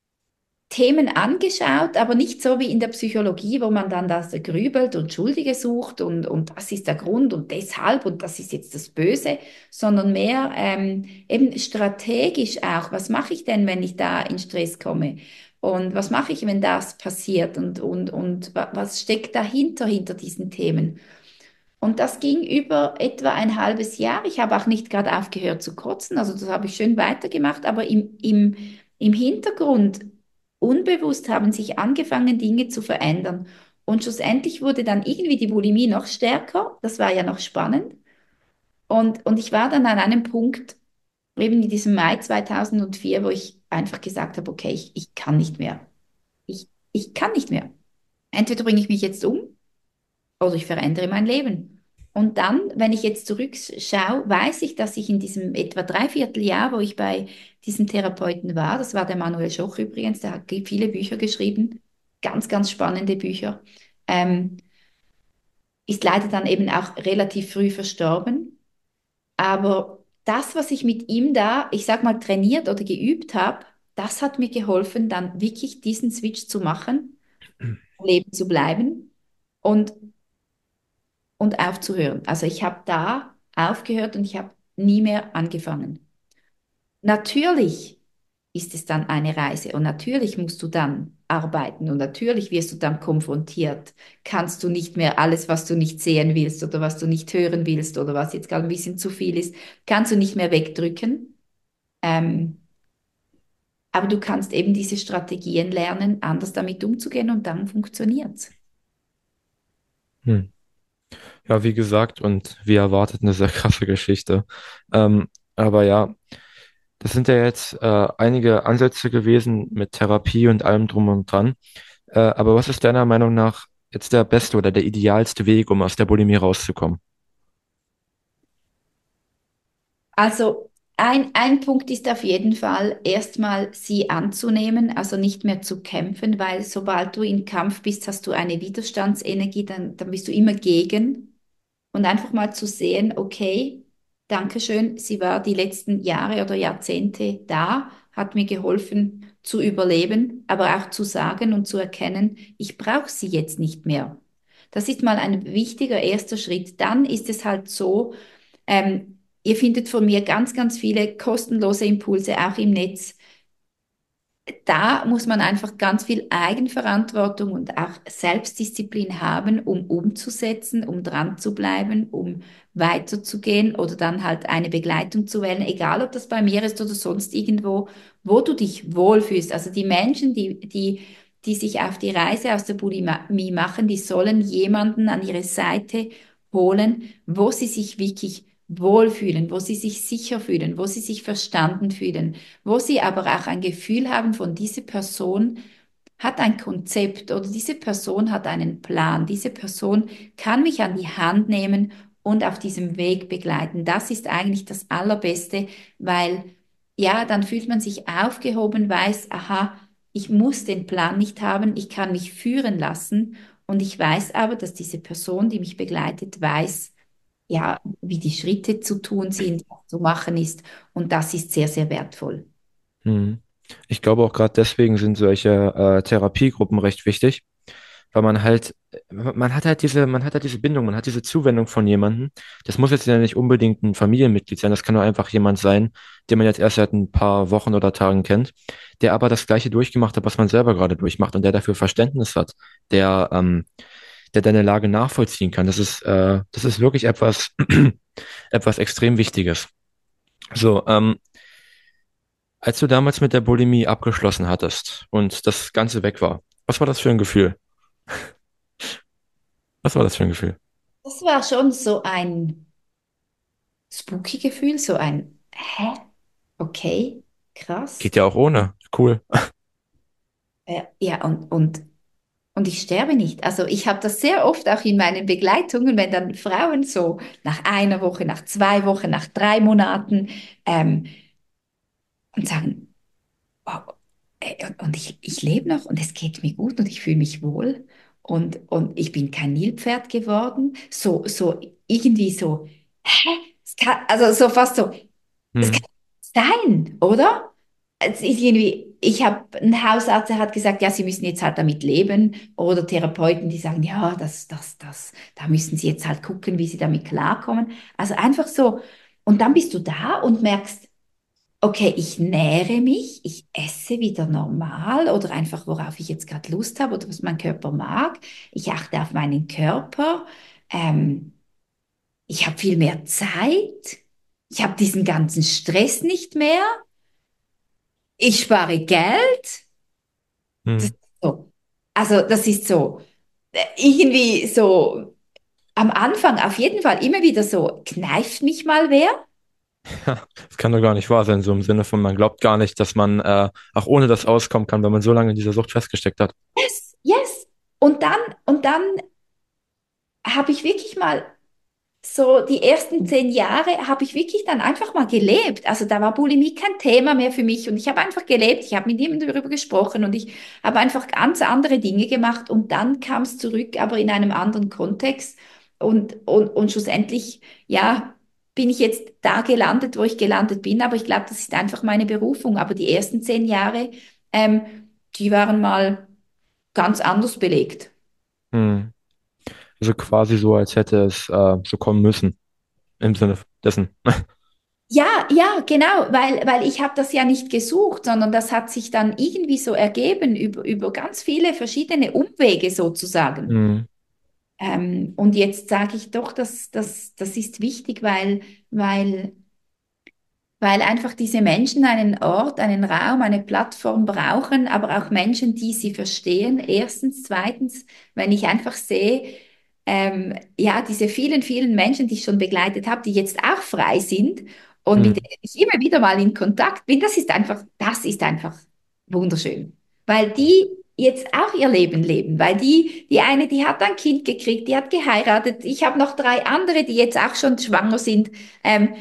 Themen angeschaut, aber nicht so wie in der Psychologie, wo man dann das grübelt und Schuldige sucht und, und das ist der Grund und deshalb und das ist jetzt das Böse, sondern mehr ähm, eben strategisch auch. Was mache ich denn, wenn ich da in Stress komme? Und was mache ich, wenn das passiert? Und, und, und wa- was steckt dahinter, hinter diesen Themen? Und das ging über etwa ein halbes Jahr. Ich habe auch nicht gerade aufgehört zu kotzen, also das habe ich schön weitergemacht, aber im, im, im Hintergrund, unbewusst haben sich angefangen, Dinge zu verändern. Und schlussendlich wurde dann irgendwie die Bulimie noch stärker. Das war ja noch spannend. Und, und ich war dann an einem Punkt, eben in diesem Mai zweitausendvier, wo ich einfach gesagt habe, okay, ich, ich kann nicht mehr. Ich, ich kann nicht mehr. Entweder bringe ich mich jetzt um oder ich verändere mein Leben. Und dann, wenn ich jetzt zurückschaue, weiß ich, dass ich in diesem etwa Dreivierteljahr, wo ich bei diesem Therapeuten war, das war der Manuel Schoch übrigens, der hat viele Bücher geschrieben, ganz, ganz spannende Bücher, ähm, ist leider dann eben auch relativ früh verstorben. Aber das, was ich mit ihm da, ich sag mal, trainiert oder geübt habe, das hat mir geholfen, dann wirklich diesen Switch zu machen, am Leben zu bleiben. Und und aufzuhören. Also ich habe da aufgehört und ich habe nie mehr angefangen. Natürlich ist es dann eine Reise und natürlich musst du dann arbeiten und natürlich wirst du dann konfrontiert. Kannst du nicht mehr alles, was du nicht sehen willst oder was du nicht hören willst oder was jetzt gerade ein bisschen zu viel ist, kannst du nicht mehr wegdrücken. Ähm, aber du kannst eben diese Strategien lernen, anders damit umzugehen und dann funktioniert's. hm. Ja, wie gesagt und wie erwartet eine sehr krasse Geschichte. Ähm, aber ja, das sind ja jetzt äh, einige Ansätze gewesen mit Therapie und allem drum und dran. Äh, aber was ist deiner Meinung nach jetzt der beste oder der idealste Weg, um aus der Bulimie rauszukommen? Also ein, ein Punkt ist auf jeden Fall, erstmal sie anzunehmen, also nicht mehr zu kämpfen, weil sobald du im Kampf bist, hast du eine Widerstandsenergie, dann, dann bist du immer gegen. Und einfach mal zu sehen, okay, Dankeschön, sie war die letzten Jahre oder Jahrzehnte da, hat mir geholfen zu überleben, aber auch zu sagen und zu erkennen, ich brauche sie jetzt nicht mehr. Das ist mal ein wichtiger erster Schritt. Dann ist es halt so, ähm, ihr findet von mir ganz, ganz viele kostenlose Impulse, auch im Netz. Da muss man einfach ganz viel Eigenverantwortung und auch Selbstdisziplin haben, um umzusetzen, um dran zu bleiben, um weiterzugehen oder dann halt eine Begleitung zu wählen, egal ob das bei mir ist oder sonst irgendwo, wo du dich wohlfühlst. Also die Menschen, die, die, die sich auf die Reise aus der Bulimie machen, die sollen jemanden an ihre Seite holen, wo sie sich wirklich wohlfühlen, wo sie sich sicher fühlen, wo sie sich verstanden fühlen, wo sie aber auch ein Gefühl haben von, diese Person hat ein Konzept oder diese Person hat einen Plan, diese Person kann mich an die Hand nehmen und auf diesem Weg begleiten. Das ist eigentlich das Allerbeste, weil ja, dann fühlt man sich aufgehoben, weiß, aha, ich muss den Plan nicht haben, ich kann mich führen lassen und ich weiß aber, dass diese Person, die mich begleitet, weiß, ja, wie die Schritte zu tun sind, was zu machen ist und das ist sehr, sehr wertvoll. Hm. Ich glaube auch gerade deswegen sind solche äh, Therapiegruppen recht wichtig, weil man halt, man hat halt diese, man hat halt diese Bindung, man hat diese Zuwendung von jemandem. Das muss jetzt ja nicht unbedingt ein Familienmitglied sein, das kann nur einfach jemand sein, den man jetzt erst seit ein paar Wochen oder Tagen kennt, der aber das Gleiche durchgemacht hat, was man selber gerade durchmacht und der dafür Verständnis hat, der, ähm, der deine Lage nachvollziehen kann. Das ist, äh, das ist wirklich etwas, etwas extrem Wichtiges. So, ähm, als du damals mit der Bulimie abgeschlossen hattest und das Ganze weg war, was war das für ein Gefühl? Was war das für ein Gefühl? Das war schon so ein spooky Gefühl, so ein, hä? Okay, krass. Geht ja auch ohne. Cool. Äh, ja, und, und, und ich sterbe nicht. Also ich habe das sehr oft auch in meinen Begleitungen, wenn dann Frauen so nach einer Woche, nach zwei Wochen, nach drei Monaten ähm, und sagen, oh, äh, und, und ich, ich lebe noch und es geht mir gut und ich fühle mich wohl und, und ich bin kein Nilpferd geworden. So, so irgendwie so, hä? Es kann, also so fast so, es Hm. kann nicht sein, oder? Es ist irgendwie, ich habe einen Hausarzt, der hat gesagt, ja, Sie müssen jetzt halt damit leben. Oder Therapeuten, die sagen, ja, das, das, das, da müssen Sie jetzt halt gucken, wie Sie damit klarkommen. Also einfach so. Und dann bist du da und merkst, okay, ich nähre mich, ich esse wieder normal oder einfach, worauf ich jetzt gerade Lust habe oder was mein Körper mag. Ich achte auf meinen Körper. Ähm, ich habe viel mehr Zeit. Ich habe diesen ganzen Stress nicht mehr. Ich spare Geld. Das Hm. ist so. Also das ist so äh, irgendwie so am Anfang auf jeden Fall immer wieder so, kneift mich mal wer? Ja, das kann doch gar nicht wahr sein, so im Sinne von, man glaubt gar nicht, dass man äh, auch ohne das auskommen kann, wenn man so lange in dieser Sucht festgesteckt hat. Yes, yes. Und dann, und dann habe ich wirklich mal so die ersten zehn Jahre habe ich wirklich dann einfach mal gelebt. Also da war Bulimie kein Thema mehr für mich und ich habe einfach gelebt. Ich habe mit niemandem darüber gesprochen und ich habe einfach ganz andere Dinge gemacht und dann kam es zurück, aber in einem anderen Kontext und, und, und schlussendlich, ja, bin ich jetzt da gelandet, wo ich gelandet bin, aber ich glaube, das ist einfach meine Berufung. Aber die ersten zehn Jahre, ähm, die waren mal ganz anders belegt. Hm. Also quasi so, als hätte es äh, so kommen müssen, im Sinne dessen. Ja, ja, genau, weil, weil ich habe das ja nicht gesucht, sondern das hat sich dann irgendwie so ergeben über, über ganz viele verschiedene Umwege sozusagen. Hm. Ähm, und jetzt sage ich doch, dass das, das ist wichtig, weil, weil weil einfach diese Menschen einen Ort, einen Raum, eine Plattform brauchen, aber auch Menschen, die sie verstehen. Erstens, zweitens, wenn ich einfach sehe, ähm, ja, diese vielen, vielen Menschen, die ich schon begleitet habe, die jetzt auch frei sind und mit Hm. denen ich immer wieder mal in Kontakt bin, das ist einfach, das ist einfach wunderschön, weil die jetzt auch ihr Leben leben, weil die, die eine, die hat ein Kind gekriegt, die hat geheiratet, ich habe noch drei andere, die jetzt auch schon schwanger sind. Ähm,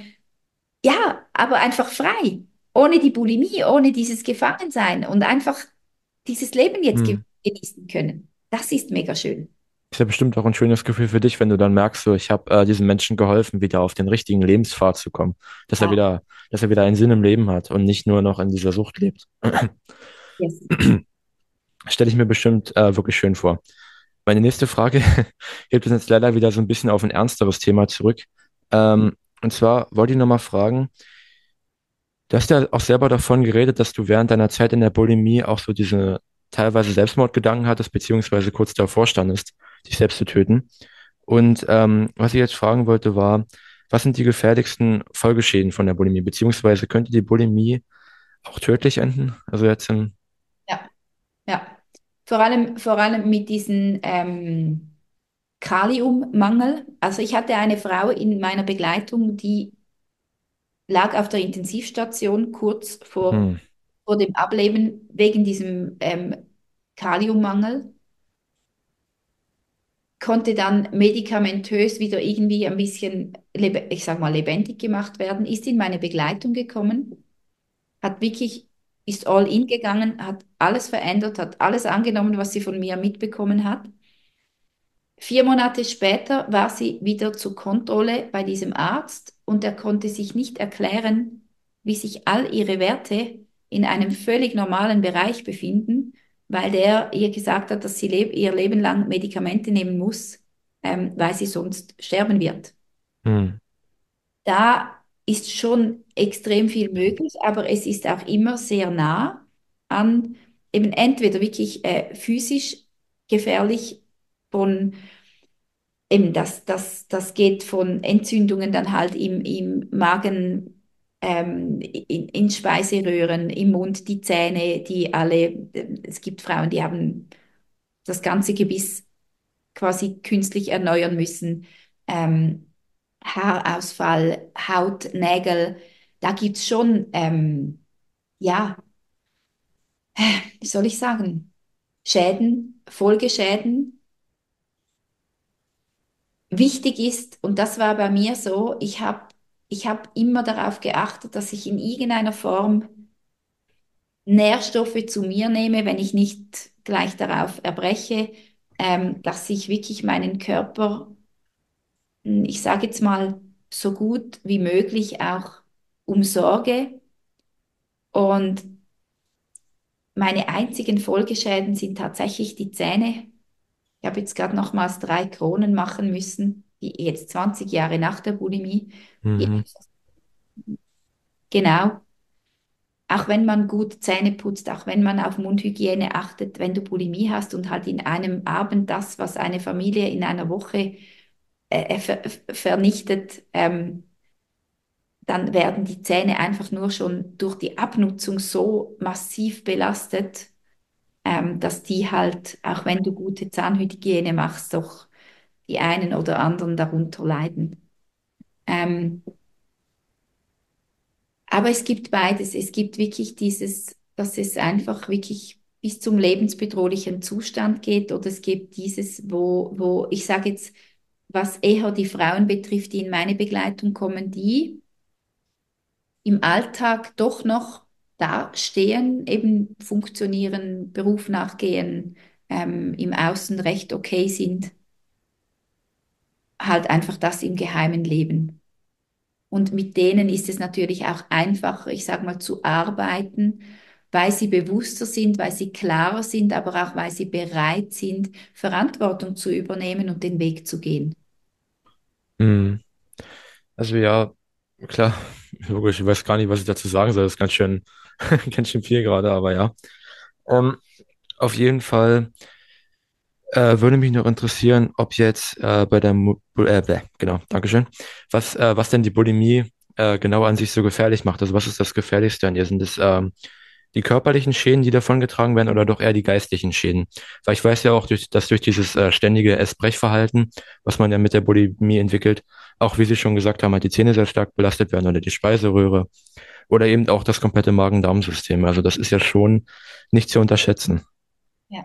ja, aber einfach frei. Ohne die Bulimie, ohne dieses Gefangensein und einfach dieses Leben jetzt ge Hm. genießen können. Das ist mega schön. Ist ja bestimmt auch ein schönes Gefühl für dich, wenn du dann merkst, so, ich habe äh, diesen Menschen geholfen, wieder auf den richtigen Lebenspfad zu kommen, dass er Ja, wieder, dass er wieder einen Sinn im Leben hat und nicht nur noch in dieser Sucht lebt. yes. Stelle ich mir bestimmt äh, wirklich schön vor. Meine nächste Frage hebt uns jetzt leider wieder so ein bisschen auf ein ernsteres Thema zurück. Ähm, und zwar wollte ich nochmal fragen, du hast ja auch selber davon geredet, dass du während deiner Zeit in der Bulimie auch so diese teilweise Selbstmordgedanken hattest, beziehungsweise kurz davor standest, dich selbst zu töten. Und ähm, was ich jetzt fragen wollte, war, was sind die gefährlichsten Folgeschäden von der Bulimie, beziehungsweise könnte die Bulimie auch tödlich enden? Also jetzt im, Ja, ja. Vor allem, vor allem mit diesem ähm, Kaliummangel. Also ich hatte eine Frau in meiner Begleitung, die lag auf der Intensivstation kurz vor, hm, vor dem Ableben wegen diesem ähm, Kaliummangel. Konnte dann medikamentös wieder irgendwie ein bisschen, lebe- ich sag mal, lebendig gemacht werden, ist in meine Begleitung gekommen. hat wirklich, ist all in gegangen, hat alles verändert, hat alles angenommen, was sie von mir mitbekommen hat. Vier Monate später war sie wieder zur Kontrolle bei diesem Arzt und er konnte sich nicht erklären, wie sich all ihre Werte in einem völlig normalen Bereich befinden, weil der ihr gesagt hat, dass sie leb ihr Leben lang Medikamente nehmen muss, ähm, weil sie sonst sterben wird. Hm. Da ist schon extrem viel möglich, aber es ist auch immer sehr nah an eben entweder wirklich äh, physisch gefährlich von eben das, das, das geht von Entzündungen dann halt im, im Magen, ähm, in, in Speiseröhren, im Mund, die Zähne, die alle, es gibt Frauen, die haben das ganze Gebiss quasi künstlich erneuern müssen. Ähm, Haarausfall, Haut, Nägel, da gibt es schon, ähm, ja, wie soll ich sagen, Schäden, Folgeschäden. Wichtig ist, und das war bei mir so, ich habe ich hab immer darauf geachtet, dass ich in irgendeiner Form Nährstoffe zu mir nehme, wenn ich nicht gleich darauf erbreche, ähm, dass ich wirklich meinen Körper, ich sage jetzt mal, so gut wie möglich auch umsorge. Und meine einzigen Folgeschäden sind tatsächlich die Zähne. Ich habe jetzt gerade nochmals drei Kronen machen müssen, die jetzt zwanzig Jahre nach der Bulimie. Die, Mhm. genau, auch wenn man gut Zähne putzt, auch wenn man auf Mundhygiene achtet, wenn du Bulimie hast und halt in einem Abend das, was eine Familie in einer Woche äh, ver vernichtet, ähm, dann werden die Zähne einfach nur schon durch die Abnutzung so massiv belastet, ähm, dass die halt, auch wenn du gute Zahnhygiene machst, doch die einen oder anderen darunter leiden. Ähm, aber es gibt beides. Es gibt wirklich dieses, dass es einfach wirklich bis zum lebensbedrohlichen Zustand geht, oder es gibt dieses, wo, wo ich sage jetzt, was eher die Frauen betrifft, die in meine Begleitung kommen, die im Alltag doch noch da stehen, eben funktionieren, Beruf nachgehen, ähm, im Außen recht okay sind, halt einfach das im Geheimen leben. Und mit denen ist es natürlich auch einfacher, ich sage mal, zu arbeiten, weil sie bewusster sind, weil sie klarer sind, aber auch weil sie bereit sind, Verantwortung zu übernehmen und den Weg zu gehen. Mhm. Also ja, klar, logisch, ich weiß gar nicht, was ich dazu sagen soll. Das ist ganz schön, ganz schön viel gerade, aber ja. Ähm, auf jeden Fall äh, würde mich noch interessieren, ob jetzt äh, bei der, Mu äh, bäh, genau, Dankeschön, was, äh, was denn die Bulimie äh, genau an sich so gefährlich macht. Also was ist das Gefährlichste an ihr? Sind es ähm, die körperlichen Schäden, die davongetragen werden, oder doch eher die geistlichen Schäden? Weil ich weiß ja auch, durch, dass durch dieses äh, ständige Essbrechverhalten, was man ja mit der Bulimie entwickelt, auch wie Sie schon gesagt haben, halt die Zähne sehr stark belastet werden oder die Speiseröhre oder eben auch das komplette Magen-Darm-System. Also das ist ja schon nicht zu unterschätzen. Ja.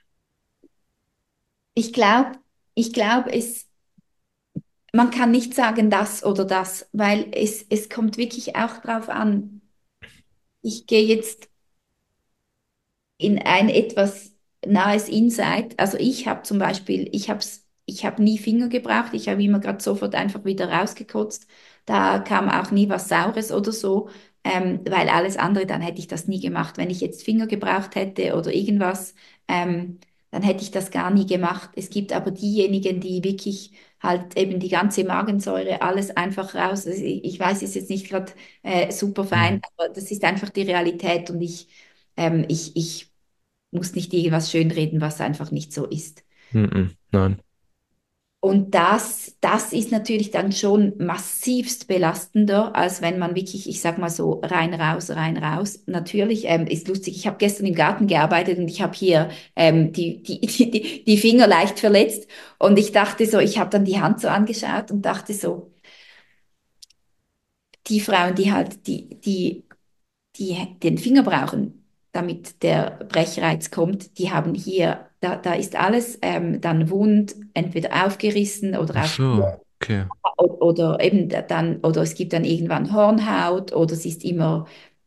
Ich glaube, ich glaube, es, man kann nicht sagen das oder das, weil es, es kommt wirklich auch drauf an. Ich gehe jetzt in ein etwas nahes Insight. Also ich habe zum Beispiel, ich habe ich hab nie Finger gebraucht, ich habe immer gerade sofort einfach wieder rausgekotzt. Da kam auch nie was Saures oder so, ähm, weil alles andere, dann hätte ich das nie gemacht. Wenn ich jetzt Finger gebraucht hätte oder irgendwas, ähm, dann hätte ich das gar nie gemacht. Es gibt aber diejenigen, die wirklich halt eben die ganze Magensäure, alles einfach raus. Also ich, ich weiß, es ist jetzt nicht gerade äh, super fein, Hm. aber das ist einfach die Realität und ich ähm, ich, ich muss nicht irgendwas schönreden, was einfach nicht so ist. Mhm. Nein. Und das, das ist natürlich dann schon massivst belastender, als wenn man wirklich, ich sag mal so, rein, raus, rein, raus. Natürlich ähm, ist lustig, ich habe gestern im Garten gearbeitet und ich habe hier ähm, die, die, die, die Finger leicht verletzt und ich dachte so, ich habe dann die Hand so angeschaut und dachte so, die Frauen, die halt, die, die die den Finger brauchen, damit der Brechreiz kommt, die haben hier, da, da ist alles ähm, dann wund, entweder aufgerissen Ach oder auf so, okay. oder, oder eben dann, oder es gibt dann irgendwann Hornhaut oder es ist immer,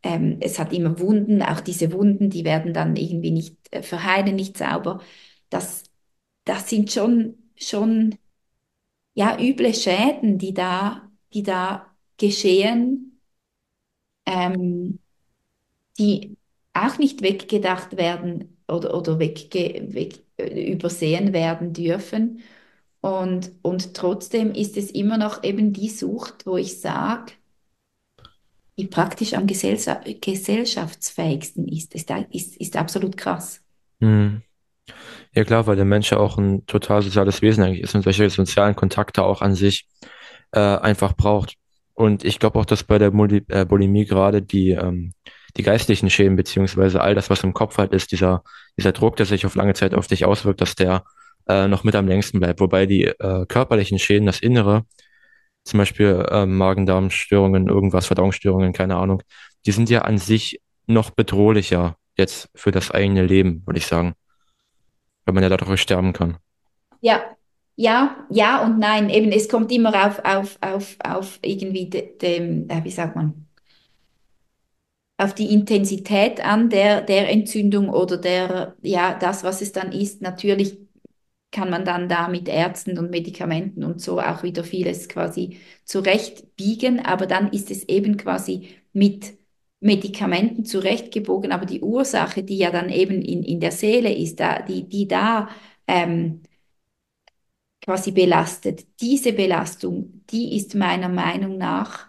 ähm, es hat immer Wunden, auch diese Wunden, die werden dann irgendwie nicht äh, verheilen, nicht sauber. Das, das sind schon, schon ja, üble Schäden, die da, die da geschehen, ähm, die auch nicht weggedacht werden oder, oder wegge, weg, äh, übersehen werden dürfen. Und, und trotzdem ist es immer noch eben die Sucht, wo ich sage, die praktisch am gesellscha gesellschaftsfähigsten ist. Ist, ist, ist absolut krass. Hm. Ja klar, weil der Mensch ja auch ein total soziales Wesen eigentlich ist und solche sozialen Kontakte auch an sich äh, einfach braucht. Und ich glaube auch, dass bei der Muli äh, Bulimie gerade die, ähm, die geistlichen Schäden, beziehungsweise all das, was im Kopf halt ist, dieser, dieser Druck, der sich auf lange Zeit auf dich auswirkt, dass der äh, noch mit am längsten bleibt. Wobei die äh, körperlichen Schäden, das Innere, zum Beispiel äh, Magen-Darm-Störungen, irgendwas, Verdauungsstörungen, keine Ahnung, die sind ja an sich noch bedrohlicher jetzt für das eigene Leben, würde ich sagen, weil man ja dadurch sterben kann. Ja, ja, ja und nein. Eben, es kommt immer auf, auf, auf, auf irgendwie de, dem, äh, wie sagt man, auf die Intensität an der, der Entzündung oder der, ja, das, was es dann ist. Natürlich kann man dann da mit Ärzten und Medikamenten und so auch wieder vieles quasi zurechtbiegen, aber dann ist es eben quasi mit Medikamenten zurechtgebogen, aber die Ursache, die ja dann eben in, in der Seele ist, da, die, die da ähm, quasi belastet, diese Belastung, die ist meiner Meinung nach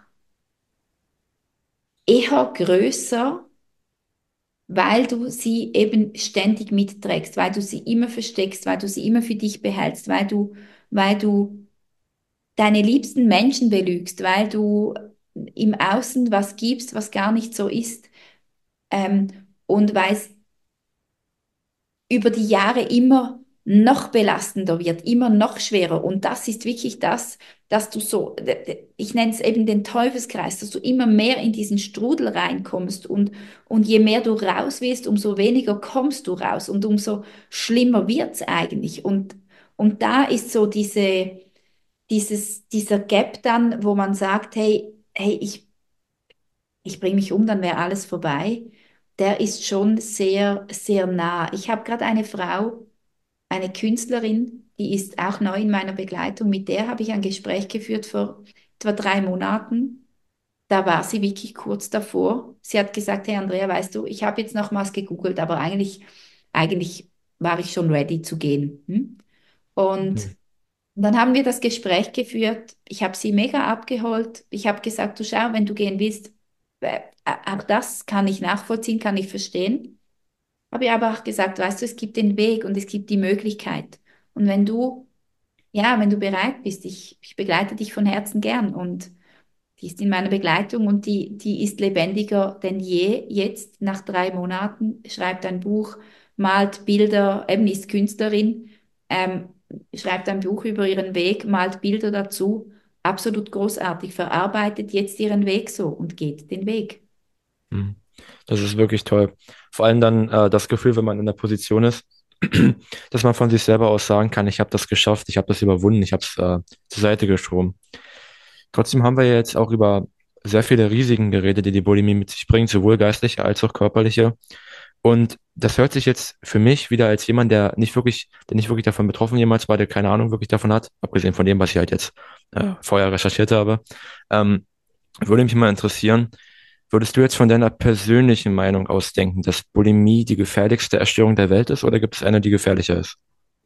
eher größer, weil du sie eben ständig mitträgst, weil du sie immer versteckst, weil du sie immer für dich behältst, weil du, weil du deine liebsten Menschen belügst, weil du im Außen was gibst, was gar nicht so ist, ähm, und weil es über die Jahre immer noch belastender wird, immer noch schwerer. Und das ist wirklich das, dass du so, ich nenne es eben den Teufelskreis, dass du immer mehr in diesen Strudel reinkommst und, und je mehr du raus willst, umso weniger kommst du raus und umso schlimmer wird's eigentlich. Und, und da ist so diese, dieses, dieser Gap dann, wo man sagt, hey, hey, ich, ich bringe mich um, dann wäre alles vorbei, der ist schon sehr, sehr nah. Ich habe gerade eine Frau, eine Künstlerin, die ist auch neu in meiner Begleitung. Mit der habe ich ein Gespräch geführt vor etwa drei Monaten. Da war sie wirklich kurz davor. Sie hat gesagt, hey Andrea, weißt du, ich habe jetzt nochmals gegoogelt, aber eigentlich, eigentlich war ich schon ready zu gehen. Hm? Und Hm. dann haben wir das Gespräch geführt. Ich habe sie mega abgeholt. Ich habe gesagt, du schau, wenn du gehen willst, äh, auch das kann ich nachvollziehen, kann ich verstehen. Habe ich aber auch gesagt, weißt du, es gibt den Weg und es gibt die Möglichkeit. Und wenn du, ja, wenn du bereit bist, ich, ich begleite dich von Herzen gern und die ist in meiner Begleitung und die, die ist lebendiger denn je. Jetzt, nach drei Monaten, schreibt ein Buch, malt Bilder, eben ist Künstlerin, ähm, schreibt ein Buch über ihren Weg, malt Bilder dazu. Absolut großartig, verarbeitet jetzt ihren Weg so und geht den Weg. Hm. Das ist wirklich toll. Vor allem dann äh, das Gefühl, wenn man in der Position ist, dass man von sich selber aus sagen kann, ich habe das geschafft, ich habe das überwunden, ich habe es äh, zur Seite geschoben. Trotzdem haben wir ja jetzt auch über sehr viele Risiken geredet, die die Bulimie mit sich bringt, sowohl geistliche als auch körperliche. Und das hört sich jetzt für mich wieder als jemand, der nicht wirklich, der nicht wirklich davon betroffen jemals war, der keine Ahnung wirklich davon hat, abgesehen von dem, was ich halt jetzt äh, vorher recherchiert habe, ähm, würde mich mal interessieren, würdest du jetzt von deiner persönlichen Meinung aus denken, dass Bulimie die gefährlichste Erstörung der Welt ist oder gibt es eine, die gefährlicher ist?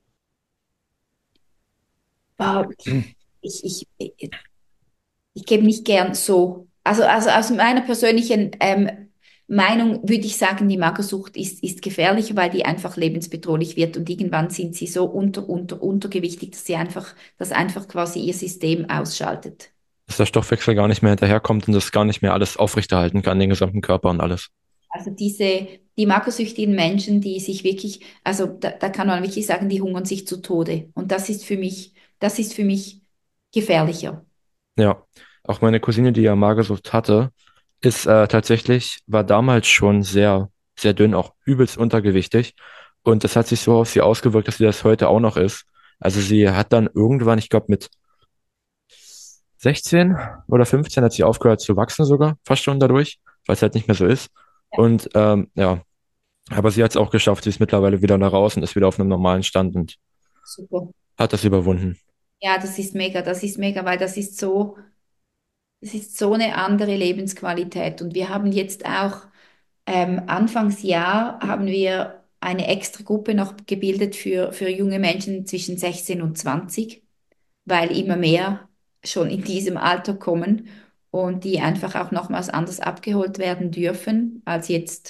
Wow. Ich, ich, ich, ich gebe nicht gern so. Also, also aus meiner persönlichen ähm, Meinung würde ich sagen, die Magersucht ist, ist gefährlich, weil die einfach lebensbedrohlich wird und irgendwann sind sie so unter, unter, untergewichtig, dass sie einfach, dass einfach quasi ihr System ausschaltet. Dass der Stoffwechsel gar nicht mehr hinterherkommt und das gar nicht mehr alles aufrechterhalten kann, den gesamten Körper und alles. Also diese, die magersüchtigen Menschen, die sich wirklich, also da, da kann man wirklich sagen, die hungern sich zu Tode. Und das ist für mich, das ist für mich gefährlicher. Ja, auch meine Cousine, die ja Magersucht hatte, ist äh, tatsächlich, war damals schon sehr, sehr dünn, auch übelst untergewichtig. Und das hat sich so auf sie ausgewirkt, dass sie das heute auch noch ist. Also sie hat dann irgendwann, ich glaube mit sechzehn oder fünfzehn hat sie aufgehört zu wachsen sogar, fast schon dadurch. weil es halt nicht mehr so ist. Und ähm, ja, aber sie hat es auch geschafft. Sie ist mittlerweile wieder da raus und ist wieder auf einem normalen Stand und Super. hat das überwunden. Ja, das ist mega, das ist mega, weil das ist so, das ist so eine andere Lebensqualität. Und wir haben jetzt auch ähm, Anfangsjahr haben wir eine extra Gruppe noch gebildet für, für junge Menschen zwischen sechzehn und zwanzig, weil immer mehr schon in diesem Alter kommen und die einfach auch nochmals anders abgeholt werden dürfen als jetzt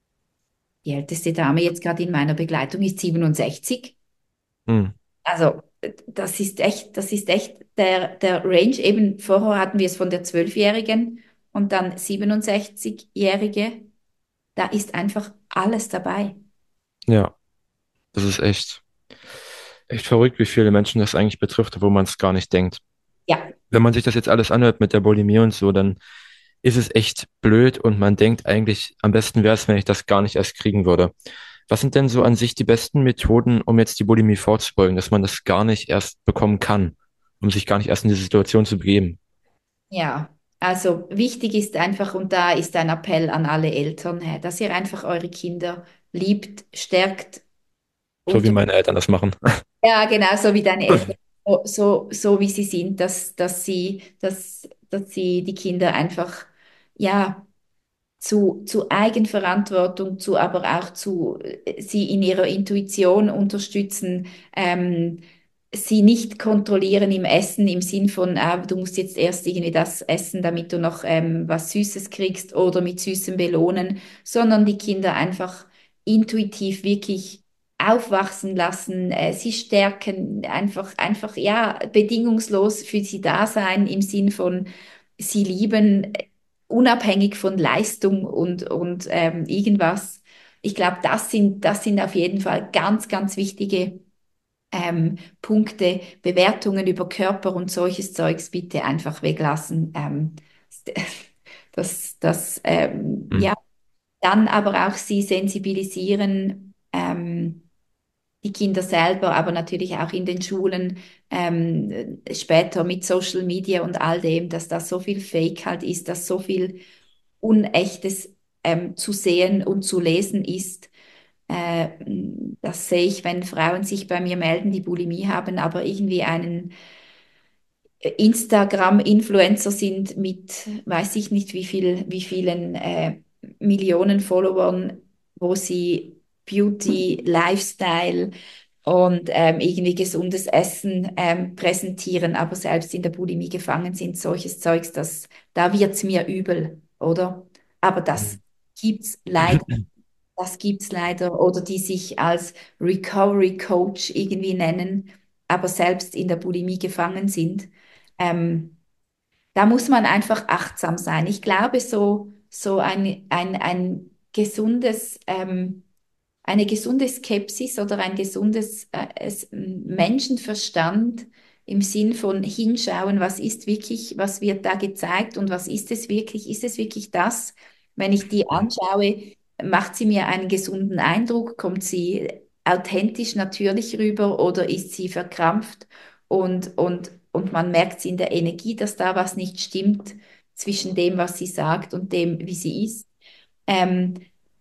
die älteste Dame jetzt gerade in meiner Begleitung ist siebenundsechzig. Hm. Also äh, das ist echt, das ist echt der, der Range. Eben vorher hatten wir es von der Zwölfjährigen und dann siebenundsechzig-Jährige. Da ist einfach alles dabei. Ja, das ist echt, echt verrückt, wie viele Menschen das eigentlich betrifft, wo man es gar nicht denkt. Ja, Wenn man sich das jetzt alles anhört mit der Bulimie und so, dann ist es echt blöd und man denkt eigentlich, am besten wäre es, wenn ich das gar nicht erst kriegen würde. Was sind denn so an sich die besten Methoden, um jetzt die Bulimie vorzubeugen, dass man das gar nicht erst bekommen kann, um sich gar nicht erst in diese Situation zu begeben? ja. Also wichtig ist einfach, und da ist ein Appell an alle Eltern, hä, dass ihr einfach eure Kinder liebt, stärkt, So wie unter meine Eltern das machen. ja, genau, so wie deine Eltern, so, so, so wie sie sind, dass, dass sie, dass, dass sie die Kinder einfach, ja, zu, zu Eigenverantwortung, zu, aber auch zu, äh, sie in ihrer Intuition unterstützen, ähm, sie nicht kontrollieren im Essen im Sinn von, ah, du musst jetzt erst irgendwie das essen, damit du noch ähm, was Süßes kriegst oder mit Süßem belohnen, sondern die Kinder einfach intuitiv wirklich aufwachsen lassen, äh, sie stärken, einfach, einfach, ja, bedingungslos für sie da sein im Sinn von, sie lieben, unabhängig von Leistung und, und ähm, irgendwas. Ich glaube, das sind, das sind auf jeden Fall ganz, ganz wichtige ähm, Punkte. Bewertungen über Körper und solches Zeugs bitte einfach weglassen. Ähm, das, das, ähm, Hm. ja, dann aber auch sie sensibilisieren, ähm, die Kinder selber, aber natürlich auch in den Schulen, ähm, später mit Social Media und all dem, dass da so viel Fake halt ist, dass so viel Unechtes ähm, zu sehen und zu lesen ist. Äh, Das sehe ich, wenn Frauen sich bei mir melden, die Bulimie haben, aber irgendwie einen Instagram-Influencer sind mit, weiß ich nicht wie viel, wie vielen äh, Millionen Followern, wo sie Beauty, Lifestyle und ähm, irgendwie gesundes Essen ähm, präsentieren, aber selbst in der Bulimie gefangen sind, solches Zeugs, das, da wird's mir übel, oder? Aber das gibt's leider, das gibt's leider, oder die sich als Recovery Coach irgendwie nennen, aber selbst in der Bulimie gefangen sind. Ähm, Da muss man einfach achtsam sein. Ich glaube, so, so ein, ein, ein gesundes, ähm, eine gesunde Skepsis oder ein gesundes äh, es, Menschenverstand im Sinn von hinschauen, was ist wirklich, was wird da gezeigt und was ist es wirklich? Ist es wirklich das? Wenn ich die anschaue, macht sie mir einen gesunden Eindruck? Kommt sie authentisch, natürlich rüber oder ist sie verkrampft? Und, und, und man merkt sie in der Energie, dass da was nicht stimmt zwischen dem, was sie sagt und dem, wie sie ist. Ähm,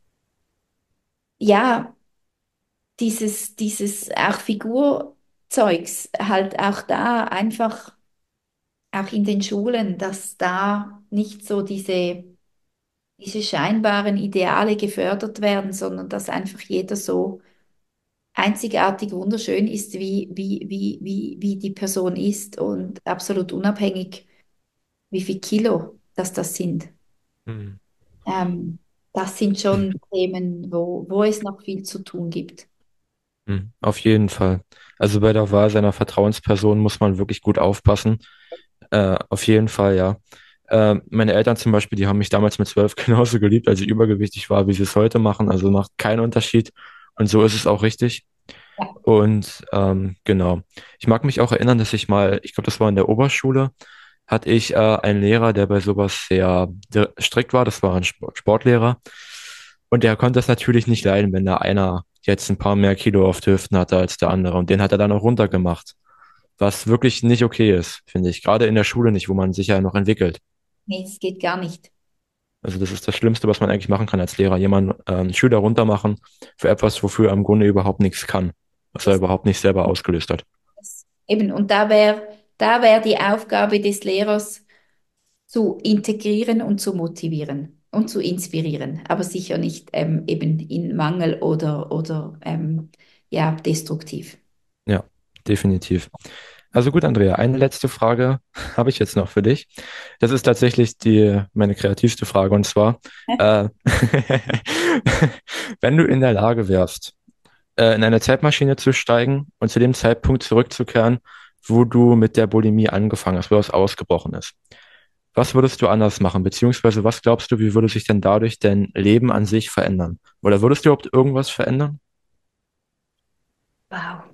ja, dieses, dieses auch Figurzeugs, halt auch da einfach, auch in den Schulen, dass da nicht so diese, diese scheinbaren Ideale gefördert werden, sondern dass einfach jeder so einzigartig wunderschön ist, wie, wie, wie, wie, wie die Person ist und absolut unabhängig, wie viel Kilo das das sind. Hm. Ähm, Das sind schon Themen, wo, wo es noch viel zu tun gibt. Hm. Auf jeden Fall. Also bei der Wahl seiner Vertrauensperson muss man wirklich gut aufpassen. Äh, auf jeden Fall, ja. Äh, meine Eltern zum Beispiel, die haben mich damals mit zwölf genauso geliebt, als ich übergewichtig war, wie sie es heute machen. Also macht keinen Unterschied. Und so ist es auch richtig. Ja. Und ähm, genau. Ich mag mich auch erinnern, dass ich mal, ich glaube, das war in der Oberschule, hatte ich äh, einen Lehrer, der bei sowas sehr di- strikt war. Das war ein Sport Sportlehrer. Und der konnte das natürlich nicht leiden, wenn da einer jetzt ein paar mehr Kilo auf den Hüften hatte als der andere. Und den hat er dann auch runtergemacht. Was wirklich nicht okay ist, finde ich. Gerade in der Schule nicht, wo man sich ja noch entwickelt. Nee, es geht gar nicht. Also das ist das Schlimmste, was man eigentlich machen kann als Lehrer, jemanden, ähm, Schüler runtermachen für etwas, wofür er im Grunde überhaupt nichts kann, was er überhaupt nicht selber ausgelöst hat. Das, eben, und da wäre da wär die Aufgabe des Lehrers, zu integrieren und zu motivieren und zu inspirieren, aber sicher nicht ähm, eben in Mangel oder, oder ähm, ja, destruktiv. Ja, definitiv. Also gut, Andrea, eine letzte Frage habe ich jetzt noch für dich. Das ist tatsächlich die, meine kreativste Frage, und zwar, äh, wenn du in der Lage wärst, äh, in eine Zeitmaschine zu steigen und zu dem Zeitpunkt zurückzukehren, wo du mit der Bulimie angefangen hast, wo das ausgebrochen ist. Was würdest du anders machen? Beziehungsweise was glaubst du, wie würde sich denn dadurch dein Leben an sich verändern? Oder würdest du überhaupt irgendwas verändern? Wow.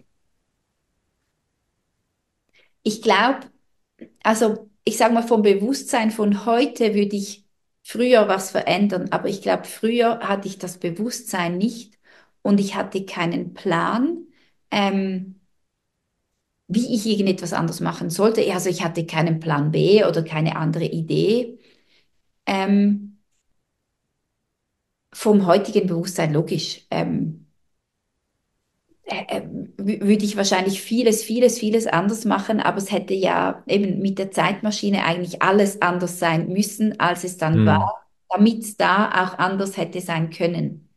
Ich glaube, also ich sage mal, vom Bewusstsein von heute würde ich früher was verändern, aber ich glaube, früher hatte ich das Bewusstsein nicht und ich hatte keinen Plan, ähm, wie ich irgendetwas anders machen sollte. Also ich hatte keinen Plan B oder keine andere Idee. Ähm, vom heutigen Bewusstsein logisch. Ähm, äh, äh, wü- würde ich wahrscheinlich vieles, vieles, vieles anders machen, aber es hätte ja eben mit der Zeitmaschine eigentlich alles anders sein müssen, als es dann war, Hm, damit es da auch anders hätte sein können.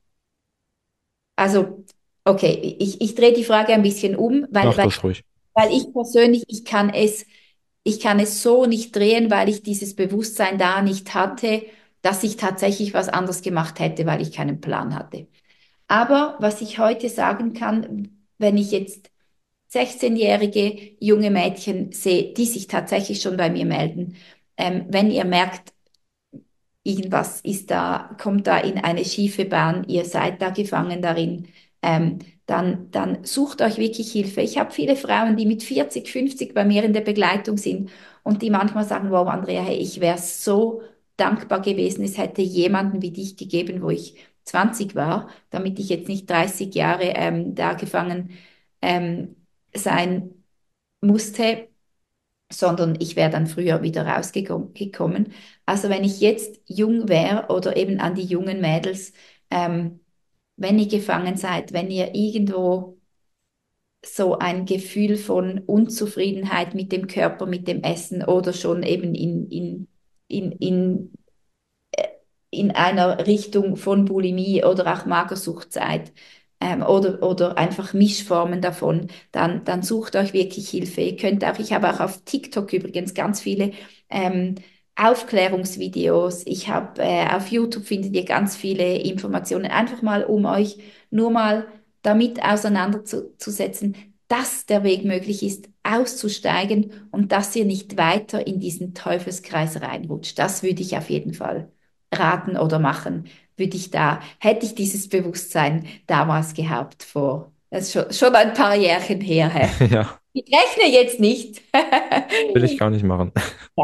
Also, okay, ich, ich drehe die Frage ein bisschen um, weil, mach weil, das ruhig. weil ich persönlich, ich kann es, ich kann es so nicht drehen, weil ich dieses Bewusstsein da nicht hatte, dass ich tatsächlich was anders gemacht hätte, weil ich keinen Plan hatte. Aber was ich heute sagen kann, wenn ich jetzt sechzehnjährige junge Mädchen sehe, die sich tatsächlich schon bei mir melden, ähm, wenn ihr merkt, irgendwas ist da, kommt da in eine schiefe Bahn, ihr seid da gefangen darin, ähm, dann, dann sucht euch wirklich Hilfe. Ich habe viele Frauen, die mit vierzig, fünfzig bei mir in der Begleitung sind und die manchmal sagen, wow, Andrea, hey, ich wäre so dankbar gewesen, es hätte jemanden wie dich gegeben, wo ich zwanzig war, damit ich jetzt nicht dreißig Jahre ähm, da gefangen ähm, sein musste, sondern ich wäre dann früher wieder rausgekommen. Also wenn ich jetzt jung wäre oder eben an die jungen Mädels, ähm, wenn ihr gefangen seid, wenn ihr irgendwo so ein Gefühl von Unzufriedenheit mit dem Körper, mit dem Essen oder schon eben in, in, in, in, äh, in einer Richtung von Bulimie oder auch Magersucht seid, ähm, oder, oder einfach Mischformen davon, dann, dann sucht euch wirklich Hilfe. Ihr könnt auch, ich habe auch auf TikTok übrigens ganz viele ähm, Aufklärungsvideos. Ich habe äh, auf YouTube findet ihr ganz viele Informationen, einfach mal um euch nur mal damit auseinanderzusetzen, dass der Weg möglich ist, auszusteigen und dass ihr nicht weiter in diesen Teufelskreis reinrutscht. Das würde ich auf jeden Fall raten oder machen, würde ich da, hätte ich dieses Bewusstsein damals gehabt, vor, das ist schon, schon ein paar Jährchen her. Hä? Ja, Ich rechne jetzt nicht. will ich gar nicht machen.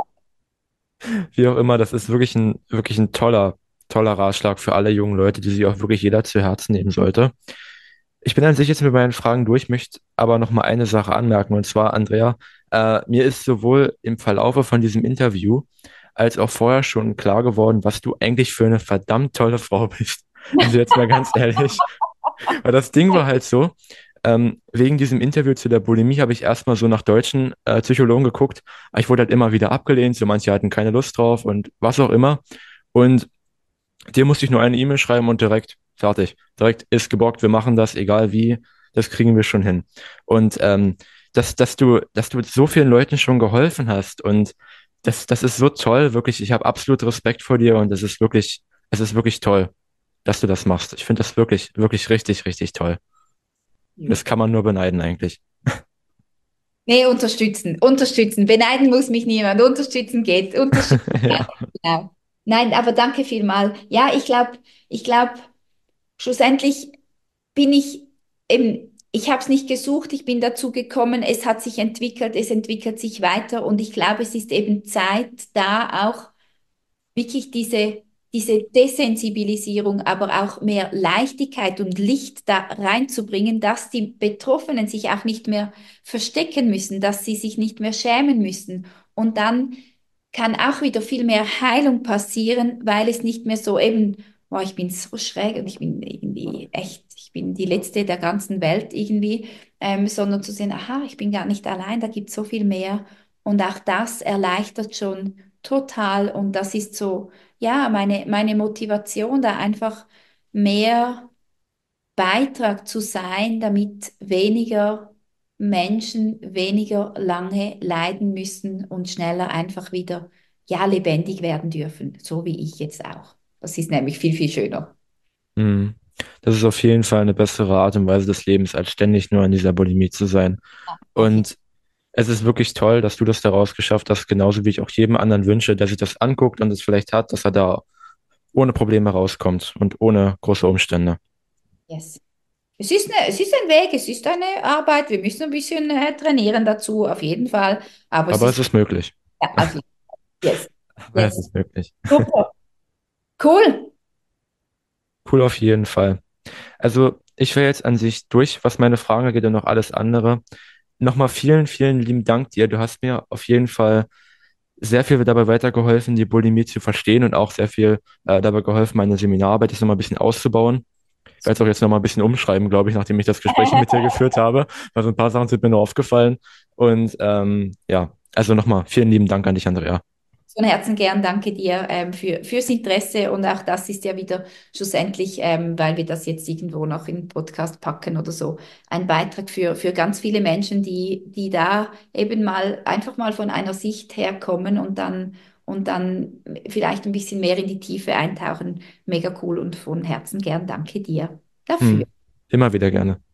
Wie auch immer, das ist wirklich ein, wirklich ein toller, toller Ratschlag für alle jungen Leute, die sich auch wirklich jeder zu Herzen nehmen sollte. Ich bin an sich jetzt mit meinen Fragen durch, möchte aber noch mal eine Sache anmerken. Und zwar, Andrea, äh, mir ist sowohl im Verlaufe von diesem Interview als auch vorher schon klar geworden, was du eigentlich für eine verdammt tolle Frau bist. Also jetzt mal ganz ehrlich. Weil das Ding war halt so, ähm, wegen diesem Interview zu der Bulimie habe ich erstmal so nach deutschen äh, Psychologen geguckt. Aber ich wurde halt immer wieder abgelehnt, so manche hatten keine Lust drauf und was auch immer. Und dir musste ich nur eine E-Mail schreiben und direkt fertig. Direkt ist geborgt, wir machen das, egal wie, das kriegen wir schon hin. Und ähm, dass, dass du, dass du so vielen Leuten schon geholfen hast und das, das ist so toll, wirklich. Ich habe absolut Respekt vor dir und es ist wirklich, es ist wirklich toll, dass du das machst. Ich finde das wirklich, wirklich richtig, richtig toll. Das kann man nur beneiden eigentlich. Nee, unterstützen, unterstützen. Beneiden muss mich niemand. Unterstützen geht. Unterstützen. Ja, Ja, genau. Nein, aber danke vielmal. Ja, ich glaube, ich glaube, schlussendlich bin ich eben, ich habe es nicht gesucht, ich bin dazu gekommen, es hat sich entwickelt, es entwickelt sich weiter und ich glaube, es ist eben Zeit, da auch wirklich diese, diese Desensibilisierung, aber auch mehr Leichtigkeit und Licht da reinzubringen, dass die Betroffenen sich auch nicht mehr verstecken müssen, dass sie sich nicht mehr schämen müssen. Und dann kann auch wieder viel mehr Heilung passieren, weil es nicht mehr so eben, boah, ich bin so schräg und ich bin irgendwie echt, ich bin die Letzte der ganzen Welt irgendwie, ähm, sondern zu sehen, aha, ich bin gar nicht allein, da gibt es so viel mehr. Und auch das erleichtert schon total. Und das ist so, ja, meine, meine Motivation, da einfach mehr Beitrag zu sein, damit weniger Menschen weniger lange leiden müssen und schneller einfach wieder, ja, lebendig werden dürfen, so wie ich jetzt auch. Das ist nämlich viel, viel schöner. Mhm. Das ist auf jeden Fall eine bessere Art und Weise des Lebens, als ständig nur in dieser Bulimie zu sein. Auf jeden Und es ist wirklich toll, dass du das daraus geschafft hast, genauso wie ich auch jedem anderen wünsche, der sich das anguckt und es vielleicht hat, dass er da ohne Probleme rauskommt und ohne große Umstände. Yes. Es ist eine, es ist ein Weg, es ist eine Arbeit. Wir müssen ein bisschen äh, trainieren dazu, auf jeden Fall. Aber es Aber es ist, ist möglich. ja, auf jeden Fall. Yes, Aber es yes. ist möglich. Super. Cool. Cool auf jeden Fall. Also ich wäre jetzt an sich durch, was meine Fragen angeht und noch alles andere. Nochmal vielen, vielen lieben Dank dir. Du hast mir auf jeden Fall sehr viel dabei weitergeholfen, die Bulimie zu verstehen und auch sehr viel äh, dabei geholfen, meine Seminararbeit jetzt nochmal ein bisschen auszubauen. Ich werde es auch jetzt nochmal ein bisschen umschreiben, glaube ich, nachdem ich das Gespräch mit dir geführt habe, weil so ein paar Sachen sind mir nur aufgefallen. Und ähm, ja, also nochmal vielen lieben Dank an dich, Andrea. Von Herzen gern danke dir ähm, für, fürs Interesse und auch das ist ja wieder schlussendlich, ähm, weil wir das jetzt irgendwo noch in den Podcast packen oder so, ein Beitrag für, für ganz viele Menschen, die, die da eben mal einfach mal von einer Sicht herkommen und dann, und dann vielleicht ein bisschen mehr in die Tiefe eintauchen. Mega cool und von Herzen gern danke dir dafür. Hm. Immer wieder gerne.